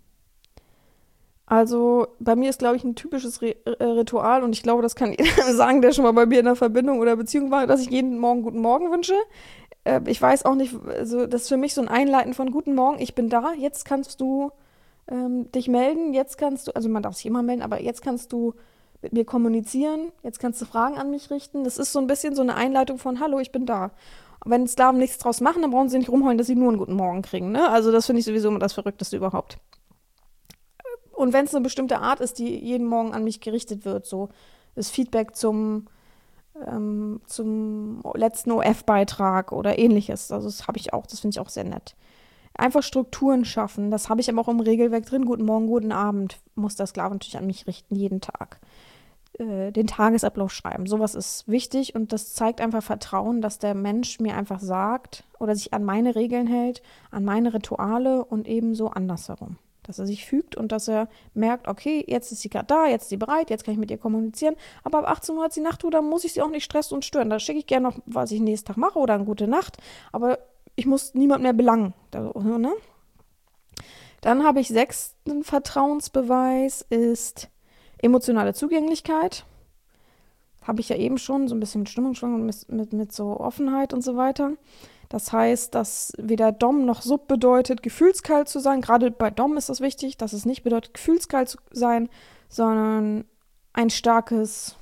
Also bei mir ist, glaube ich, ein typisches Re- äh, Ritual und ich glaube, das kann jeder sagen, der schon mal bei mir in einer Verbindung oder Beziehung war, dass ich jeden Morgen guten Morgen wünsche. Äh, ich weiß auch nicht, also das ist für mich so ein Einleiten von guten Morgen, ich bin da, jetzt kannst du ähm, dich melden, jetzt kannst du, also man darf sich immer melden, aber jetzt kannst du mit mir kommunizieren, jetzt kannst du Fragen an mich richten. Das ist so ein bisschen so eine Einleitung von, hallo, ich bin da. Und wenn Sklaven nichts draus machen, dann brauchen sie nicht rumheulen, dass sie nur einen guten Morgen kriegen. Ne? Also das finde ich sowieso immer das Verrückteste überhaupt. Und wenn es eine bestimmte Art ist, die jeden Morgen an mich gerichtet wird, so das Feedback zum, ähm, zum letzten O F-Beitrag oder ähnliches, also das habe ich auch, das finde ich auch sehr nett. Einfach Strukturen schaffen, das habe ich aber auch im Regelwerk drin. Guten Morgen, guten Abend muss der Sklave natürlich an mich richten, jeden Tag. Äh, den Tagesablauf schreiben, sowas ist wichtig und das zeigt einfach Vertrauen, dass der Mensch mir einfach sagt oder sich an meine Regeln hält, an meine Rituale und ebenso andersherum. Dass er sich fügt und dass er merkt, okay, jetzt ist sie gerade da, jetzt ist sie bereit, jetzt kann ich mit ihr kommunizieren, aber ab achtzehn Uhr hat sie Nachtruhe, dann muss ich sie auch nicht stressen und stören. Da schicke ich gerne noch, was ich nächsten Tag mache oder eine gute Nacht, aber ich muss niemand mehr belangen. Ne? Dann habe ich sechsten Vertrauensbeweis, ist emotionale Zugänglichkeit. Habe ich ja eben schon, so ein bisschen mit Stimmungsschwung und mit, mit, mit so Offenheit und so weiter. Das heißt, dass weder Dom noch Sub bedeutet, gefühlskalt zu sein. Gerade bei Dom ist das wichtig, dass es nicht bedeutet, gefühlskalt zu sein, sondern ein starkes,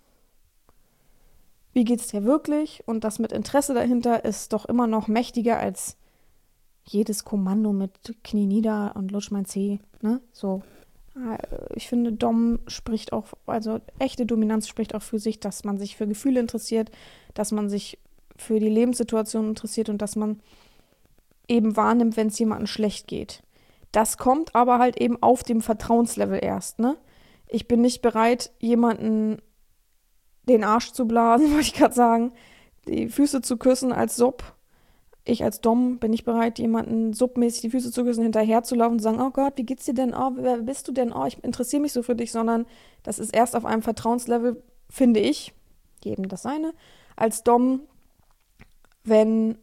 wie geht's dir wirklich? Und das mit Interesse dahinter ist doch immer noch mächtiger als jedes Kommando mit Knie nieder und lutsch mein Zeh. Ne? So. Ich finde, Dom spricht auch, also echte Dominanz spricht auch für sich, dass man sich für Gefühle interessiert, dass man sich für die Lebenssituation interessiert und dass man eben wahrnimmt, wenn es jemandem schlecht geht. Das kommt aber halt eben auf dem Vertrauenslevel erst, ne? Ich bin nicht bereit, jemanden den Arsch zu blasen, wollte ich gerade sagen, die Füße zu küssen als Sub. Ich als Dom bin nicht bereit, jemanden submäßig die Füße zu küssen, hinterherzulaufen und zu sagen, oh Gott, wie geht's dir denn? Oh, wer bist du denn? Oh, ich interessiere mich so für dich, sondern das ist erst auf einem Vertrauenslevel, finde ich, jedem das seine, als Dom, wenn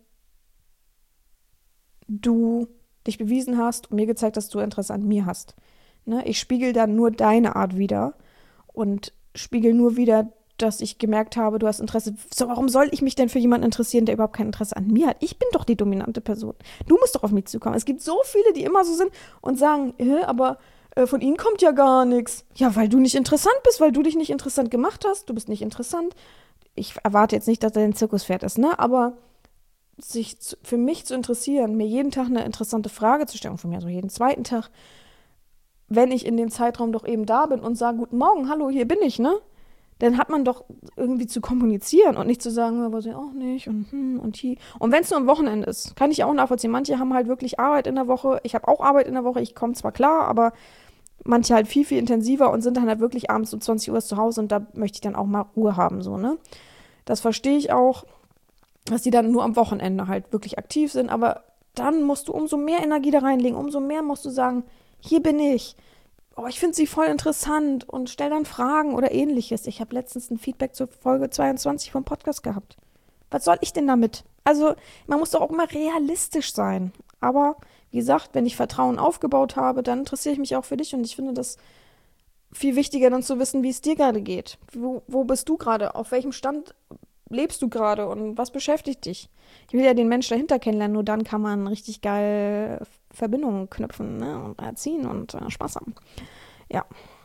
du dich bewiesen hast und mir gezeigt hast, dass du Interesse an mir hast. Ne? Ich spiegel dann nur deine Art wider und spiegel nur wider, dass ich gemerkt habe, du hast Interesse. So, warum soll ich mich denn für jemanden interessieren, der überhaupt kein Interesse an mir hat? Ich bin doch die dominante Person. Du musst doch auf mich zukommen. Es gibt so viele, die immer so sind und sagen, aber äh, von ihnen kommt ja gar nichts. Ja, weil du nicht interessant bist, weil du dich nicht interessant gemacht hast. Du bist nicht interessant. Ich erwarte jetzt nicht, dass er ein Zirkuspferd ist, ne? Aber sich zu, für mich zu interessieren, mir jeden Tag eine interessante Frage zu stellen, von mir so jeden zweiten Tag, wenn ich in dem Zeitraum doch eben da bin und sage, guten Morgen, hallo, hier bin ich, ne? dann hat man doch irgendwie zu kommunizieren und nicht zu sagen, ja, weiß ich auch nicht und hm und hier. Und wenn es nur am Wochenende ist, kann ich auch nachvollziehen. Manche haben halt wirklich Arbeit in der Woche. Ich habe auch Arbeit in der Woche. Ich komme zwar klar, aber manche halt viel, viel intensiver und sind dann halt wirklich abends um zwanzig Uhr zu Hause und da möchte ich dann auch mal Ruhe haben, so, ne? Das verstehe ich auch, dass die dann nur am Wochenende halt wirklich aktiv sind, aber dann musst du umso mehr Energie da reinlegen, umso mehr musst du sagen, hier bin ich. Oh, ich finde sie voll interessant und stell dann Fragen oder ähnliches. Ich habe letztens ein Feedback zur Folge zweiundzwanzig vom Podcast gehabt. Was soll ich denn damit? Also, man muss doch auch immer realistisch sein. Aber, wie gesagt, wenn ich Vertrauen aufgebaut habe, dann interessiere ich mich auch für dich und ich finde das viel wichtiger, dann zu wissen, wie es dir gerade geht. Wo, wo bist du gerade? Auf welchem Stand lebst du gerade und was beschäftigt dich? Ich will ja den Mensch dahinter kennenlernen, nur dann kann man richtig geil Verbindungen knüpfen, ne? Und erziehen und äh, Spaß haben. Ja.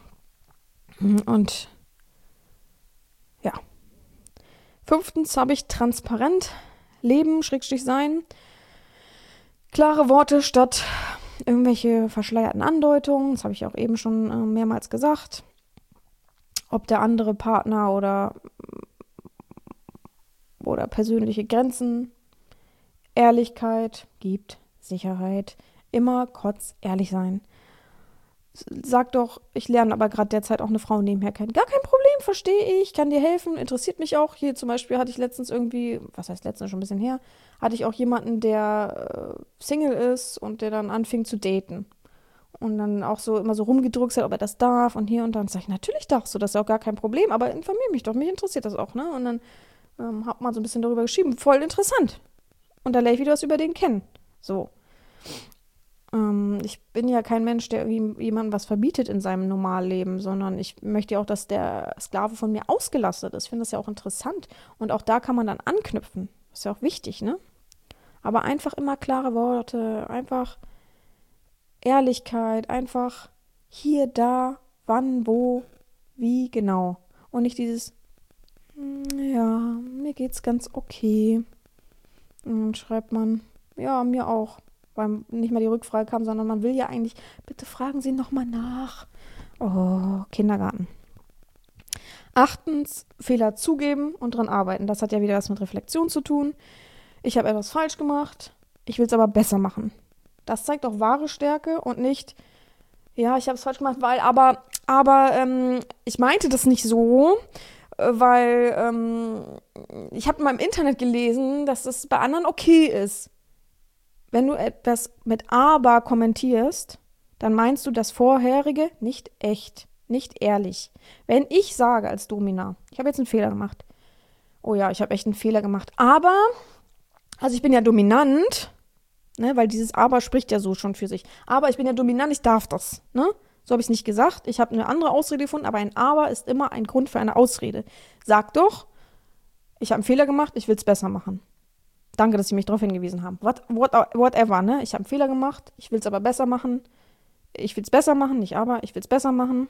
Und ja. Fünftens habe ich transparent leben, Schrägstrich sein. Klare Worte statt irgendwelche verschleierten Andeutungen. Das habe ich auch eben schon äh, mehrmals gesagt. Ob der andere Partner oder oder persönliche Grenzen, Ehrlichkeit gibt Sicherheit. Immer kurz ehrlich sein. Sag doch, ich lerne aber gerade derzeit auch eine Frau nebenher kennen. Gar kein Problem, verstehe ich, kann dir helfen, interessiert mich auch. Hier zum Beispiel hatte ich letztens irgendwie, was heißt letztens, schon ein bisschen her, hatte ich auch jemanden, der äh, Single ist und der dann anfing zu daten. Und dann auch so immer so rumgedruckt hat, ob er das darf und hier und dann. Sag ich, natürlich darfst du, das ist auch gar kein Problem, aber informier mich doch, mich interessiert das auch, ne? Und dann ähm, hat man so ein bisschen darüber geschrieben, voll interessant. Und da lerne ich wieder was über den kennen. So. Ähm, ich bin ja kein Mensch, der irgendwie jemandem was verbietet in seinem Normalleben, sondern ich möchte ja auch, dass der Sklave von mir ausgelastet ist. Ich finde das ja auch interessant. Und auch da kann man dann anknüpfen. Ist ja auch wichtig, ne? Aber einfach immer klare Worte, einfach Ehrlichkeit, einfach hier, da, wann, wo, wie, genau. Und nicht dieses, ja, mir geht's ganz okay. Und dann schreibt man, ja, mir auch. Weil nicht mal die Rückfrage kam, sondern man will ja eigentlich, bitte fragen Sie nochmal nach. Oh, Kindergarten. Achtens, Fehler zugeben und dran arbeiten. Das hat ja wieder was mit Reflexion zu tun. Ich habe etwas falsch gemacht, ich will es aber besser machen. Das zeigt doch wahre Stärke und nicht, ja, ich habe es falsch gemacht, weil, aber, aber, ähm, ich meinte das nicht so, äh, weil, ähm, ich habe mal im Internet gelesen, dass das bei anderen okay ist. Wenn du etwas mit aber kommentierst, dann meinst du das Vorherige nicht echt, nicht ehrlich. Wenn ich sage als Domina, ich habe jetzt einen Fehler gemacht. Oh ja, ich habe echt einen Fehler gemacht. Aber, also ich bin ja dominant, ne, weil dieses aber spricht ja so schon für sich. Aber ich bin ja dominant, ich darf das, ne? So habe ich es nicht gesagt. Ich habe eine andere Ausrede gefunden, aber ein aber ist immer ein Grund für eine Ausrede. Sag doch, ich habe einen Fehler gemacht, ich will es besser machen. Danke, dass Sie mich darauf hingewiesen haben. What, what, whatever, ne? Ich habe einen Fehler gemacht, ich will es aber besser machen. Ich will es besser machen, nicht aber, ich will es besser machen.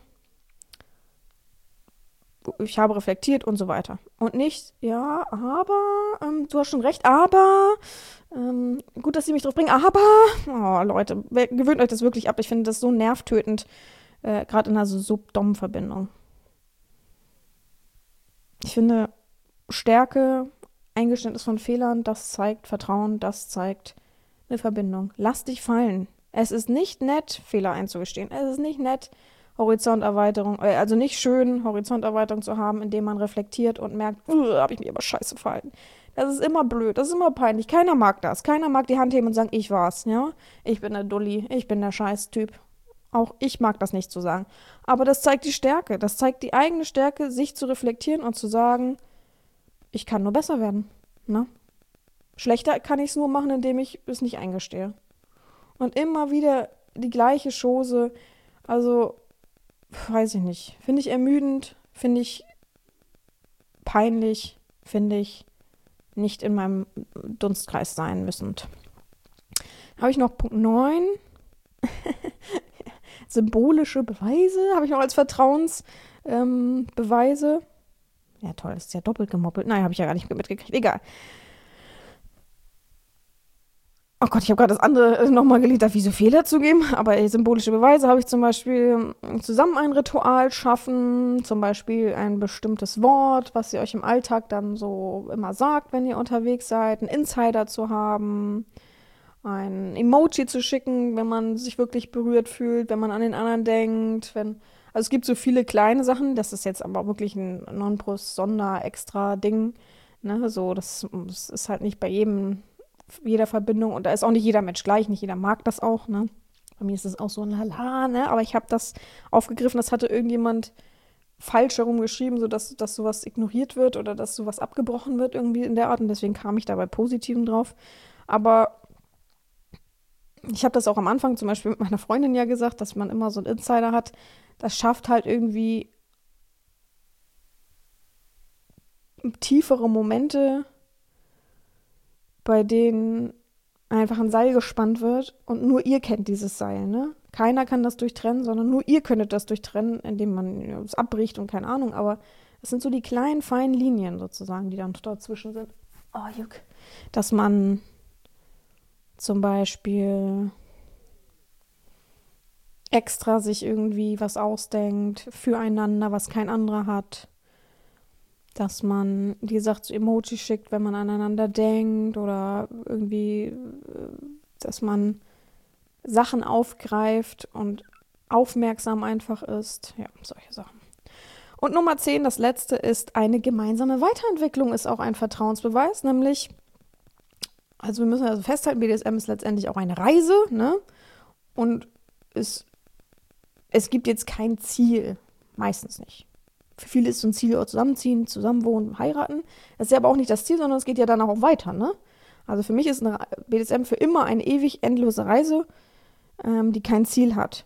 Ich habe reflektiert und so weiter. Und nicht, ja, aber, ähm, du hast schon recht, aber, ähm, gut, dass Sie mich drauf bringen, aber, oh, Leute, gewöhnt euch das wirklich ab. Ich finde das so nervtötend, äh, gerade in einer so Sub-Dom-Verbindung. Ich finde, Stärke, Eingeständnis von Fehlern, das zeigt Vertrauen, das zeigt eine Verbindung. Lass dich fallen. Es ist nicht nett, Fehler einzugestehen. Es ist nicht nett, Horizonterweiterung, also nicht schön, Horizonterweiterung zu haben, indem man reflektiert und merkt, habe ich mich aber scheiße verhalten. Das ist immer blöd, das ist immer peinlich. Keiner mag das. Keiner mag die Hand heben und sagen, ich war's, ja. Ich bin der Dulli, ich bin der Scheißtyp. Auch ich mag das nicht zu sagen. Aber das zeigt die Stärke. Das zeigt die eigene Stärke, sich zu reflektieren und zu sagen, ich kann nur besser werden. Ne? Schlechter kann ich es nur machen, indem ich es nicht eingestehe. Und immer wieder die gleiche Chose. Also, weiß ich nicht. Finde ich ermüdend, finde ich peinlich, finde ich nicht in meinem Dunstkreis sein müssend. Habe ich noch Punkt neun. Symbolische Beweise habe ich noch als Vertrauensbeweise. Ähm, Ja, toll, das ist ja doppelt gemoppelt. Nein, habe ich ja gar nicht mitgekriegt. Egal. Oh Gott, ich habe gerade das andere nochmal gelesen, darf ich so Fehler zugeben, aber symbolische Beweise habe ich zum Beispiel zusammen ein Ritual schaffen, zum Beispiel ein bestimmtes Wort, was ihr euch im Alltag dann so immer sagt, wenn ihr unterwegs seid, einen Insider zu haben, ein Emoji zu schicken, wenn man sich wirklich berührt fühlt, wenn man an den anderen denkt, wenn, also es gibt so viele kleine Sachen, das ist jetzt aber wirklich ein Non-Plus-Sonder-Extra-Ding, ne, so, das, das ist halt nicht bei jedem jeder Verbindung und da ist auch nicht jeder Mensch gleich, nicht jeder mag das auch, ne? Bei mir ist es auch so ein Lala, ne? Aber ich habe das aufgegriffen, das hatte irgendjemand falsch herum geschrieben, sodass dass sowas ignoriert wird oder dass sowas abgebrochen wird irgendwie in der Art und deswegen kam ich da bei Positivem drauf. Aber ich habe das auch am Anfang zum Beispiel mit meiner Freundin ja gesagt, dass man immer so einen Insider hat. Das schafft halt irgendwie tiefere Momente, bei denen einfach ein Seil gespannt wird und nur ihr kennt dieses Seil, ne? Keiner kann das durchtrennen, sondern nur ihr könntet das durchtrennen, indem man ja, es abbricht und keine Ahnung, aber es sind so die kleinen, feinen Linien sozusagen, die dann dazwischen sind. Oh, Juck. Dass man zum Beispiel extra sich irgendwie was ausdenkt, füreinander, was kein anderer hat. Dass man, wie gesagt, so Emoji schickt, wenn man aneinander denkt oder irgendwie, dass man Sachen aufgreift und aufmerksam einfach ist. Ja, solche Sachen. Und Nummer zehn, das letzte, ist eine gemeinsame Weiterentwicklung, ist auch ein Vertrauensbeweis, nämlich, also wir müssen also festhalten, B D S M ist letztendlich auch eine Reise, ne? Und es, es gibt jetzt kein Ziel, meistens nicht. Für viele ist so ein Ziel, zusammenziehen, zusammenwohnen, heiraten. Das ist ja aber auch nicht das Ziel, sondern es geht ja dann auch weiter, ne? Also für mich ist eine B D S M für immer eine ewig endlose Reise, ähm, die kein Ziel hat.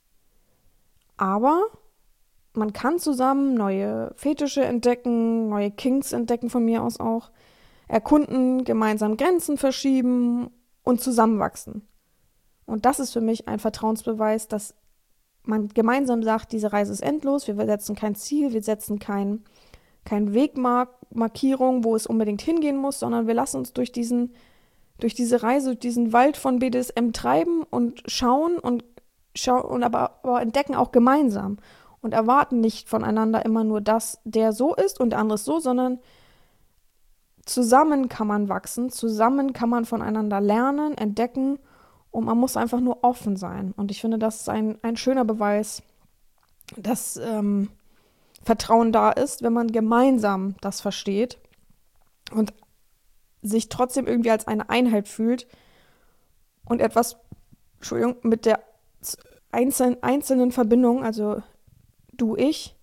Aber man kann zusammen neue Fetische entdecken, neue Kinks entdecken von mir aus auch, erkunden, gemeinsam Grenzen verschieben und zusammenwachsen. Und das ist für mich ein Vertrauensbeweis, dass man gemeinsam sagt, diese Reise ist endlos, wir setzen kein Ziel, wir setzen kein, kein Wegmarkierung, wo es unbedingt hingehen muss, sondern wir lassen uns durch diesen, durch diese Reise, durch diesen Wald von B D S M treiben und schauen und schauen und aber, aber entdecken auch gemeinsam und erwarten nicht voneinander immer nur, dass der so ist und der andere ist so, sondern zusammen kann man wachsen, zusammen kann man voneinander lernen, entdecken. Und man muss einfach nur offen sein. Und ich finde, das ist ein, ein schöner Beweis, dass ähm, Vertrauen da ist, wenn man gemeinsam das versteht und sich trotzdem irgendwie als eine Einheit fühlt und etwas, Entschuldigung, mit der einzelnen, einzelnen Verbindung, also du, ich,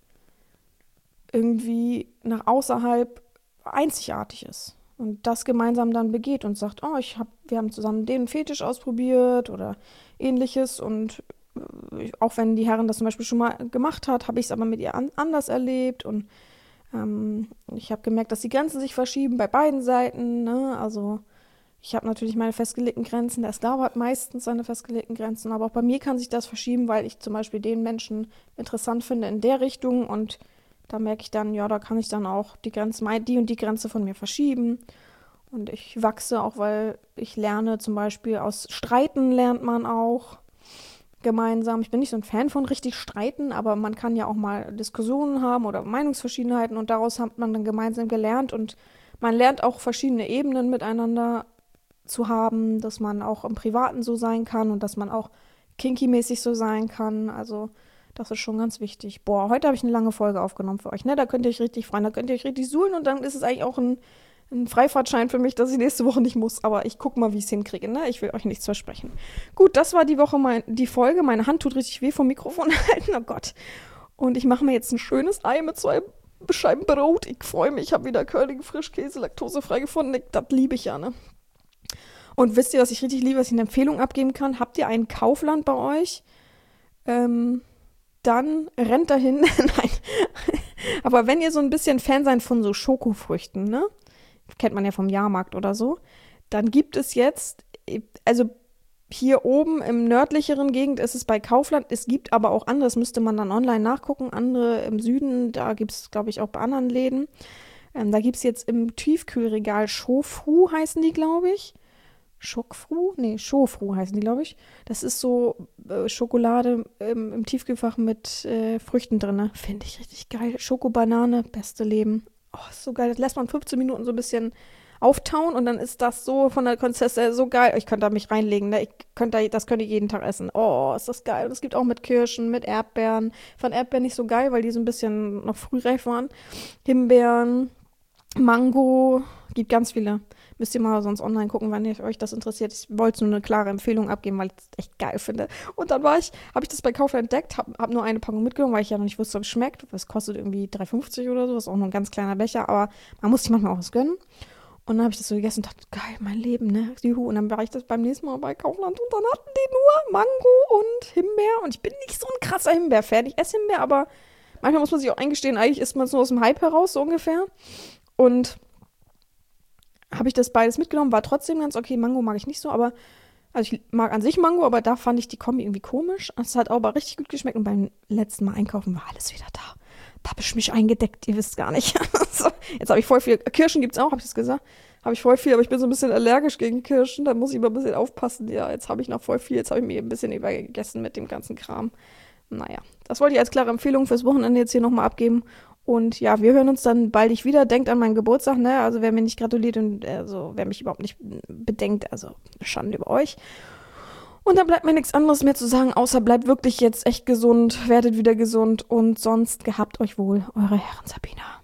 irgendwie nach außerhalb einzigartig ist. Und das gemeinsam dann begeht und sagt, oh, ich hab, wir haben zusammen den Fetisch ausprobiert oder ähnliches. Und äh, auch wenn die Herrin das zum Beispiel schon mal gemacht hat, habe ich es aber mit ihr an, anders erlebt. Und ähm, ich habe gemerkt, dass die Grenzen sich verschieben bei beiden Seiten. Ne? Also ich habe natürlich meine festgelegten Grenzen. Der Sklave hat meistens seine festgelegten Grenzen. Aber auch bei mir kann sich das verschieben, weil ich zum Beispiel den Menschen interessant finde in der Richtung und da merke ich dann, ja, da kann ich dann auch die Grenze, die und die Grenze von mir verschieben. Und ich wachse auch, weil ich lerne zum Beispiel aus Streiten lernt man auch gemeinsam. Ich bin nicht so ein Fan von richtig Streiten, aber man kann ja auch mal Diskussionen haben oder Meinungsverschiedenheiten und daraus hat man dann gemeinsam gelernt und man lernt auch verschiedene Ebenen miteinander zu haben, dass man auch im Privaten so sein kann und dass man auch kinky-mäßig so sein kann. Also das ist schon ganz wichtig. Boah, heute habe ich eine lange Folge aufgenommen für euch, ne? Da könnt ihr euch richtig freuen, da könnt ihr euch richtig suhlen und dann ist es eigentlich auch ein, ein Freifahrtschein für mich, dass ich nächste Woche nicht muss. Aber ich gucke mal, wie ich es hinkriege, ne? Ich will euch nichts versprechen. Gut, das war die Woche, mein, die Folge. Meine Hand tut richtig weh vom Mikrofon halten, oh Gott. Und ich mache mir jetzt ein schönes Ei mit zwei Scheiben Brot. Ich freue mich, ich habe wieder curligen Frischkäse, laktosefrei gefunden. Das liebe ich ja, ne? Und wisst ihr, was ich richtig liebe, was ich eine Empfehlung abgeben kann? Habt ihr ein Kaufland bei euch? Ähm... Dann rennt dahin. Nein. Aber wenn ihr so ein bisschen Fan seid von so Schokofrüchten, ne? Kennt man ja vom Jahrmarkt oder so, dann gibt es jetzt, also hier oben im nördlicheren Gegend ist es bei Kaufland, es gibt aber auch andere, das müsste man dann online nachgucken, andere im Süden, da gibt es, glaube ich, auch bei anderen Läden. Ähm, da gibt es jetzt im Tiefkühlregal Shofu, heißen die, glaube ich. Schokfru? Nee, Schofru heißen die, glaube ich. Das ist so äh, Schokolade ähm, im Tiefkühlfach mit äh, Früchten drin. Finde ich richtig geil. Schokobanane, beste Leben. Oh, ist so geil. Das lässt man fünfzehn Minuten so ein bisschen auftauen und dann ist das so von der Konsistenz so geil. Ich könnte da mich reinlegen, ne? Ich könnte da, das könnte ich jeden Tag essen. Oh, ist das geil. Und es gibt auch mit Kirschen, mit Erdbeeren. Ich fand Erdbeeren nicht so geil, weil die so ein bisschen noch frühreif waren. Himbeeren, Mango, gibt ganz viele. Müsst ihr mal sonst online gucken, wenn ihr euch das interessiert. Ich wollte nur eine klare Empfehlung abgeben, weil ich das echt geil finde. Und dann war ich, habe ich das bei Kaufland entdeckt, habe hab nur eine Packung mitgenommen, weil ich ja noch nicht wusste, ob es schmeckt. Das kostet irgendwie drei fünfzig oder so, das ist auch nur ein ganz kleiner Becher, aber man muss sich manchmal auch was gönnen. Und dann habe ich das so gegessen und dachte, geil, mein Leben, ne? Juhu. Und dann war ich das beim nächsten Mal bei Kaufland und dann hatten die nur Mango und Himbeer. Und ich bin nicht so ein krasser Himbeer-Fan. Ich esse Himbeer, aber manchmal muss man sich auch eingestehen, eigentlich isst man es nur aus dem Hype heraus, so ungefähr. Und habe ich das beides mitgenommen, war trotzdem ganz okay. Mango mag ich nicht so, aber also ich mag an sich Mango, aber da fand ich die Kombi irgendwie komisch. Es hat aber richtig gut geschmeckt und beim letzten Mal einkaufen war alles wieder da. Da habe ich mich eingedeckt, ihr wisst gar nicht. So, jetzt habe ich voll viel, Kirschen gibt's auch, habe ich das gesagt? Habe ich voll viel, aber ich bin so ein bisschen allergisch gegen Kirschen, da muss ich immer ein bisschen aufpassen. Ja, jetzt habe ich noch voll viel, jetzt habe ich mir ein bisschen übergegessen mit dem ganzen Kram. Naja, das wollte ich als klare Empfehlung fürs Wochenende jetzt hier nochmal abgeben. Und ja, wir hören uns dann baldig wieder. Denkt an meinen Geburtstag, ne? Also wer mir nicht gratuliert und also wer mich überhaupt nicht bedenkt, also Schande über euch. Und dann bleibt mir nichts anderes mehr zu sagen, außer bleibt wirklich jetzt echt gesund, werdet wieder gesund und sonst gehabt euch wohl, eure Herren Sabina.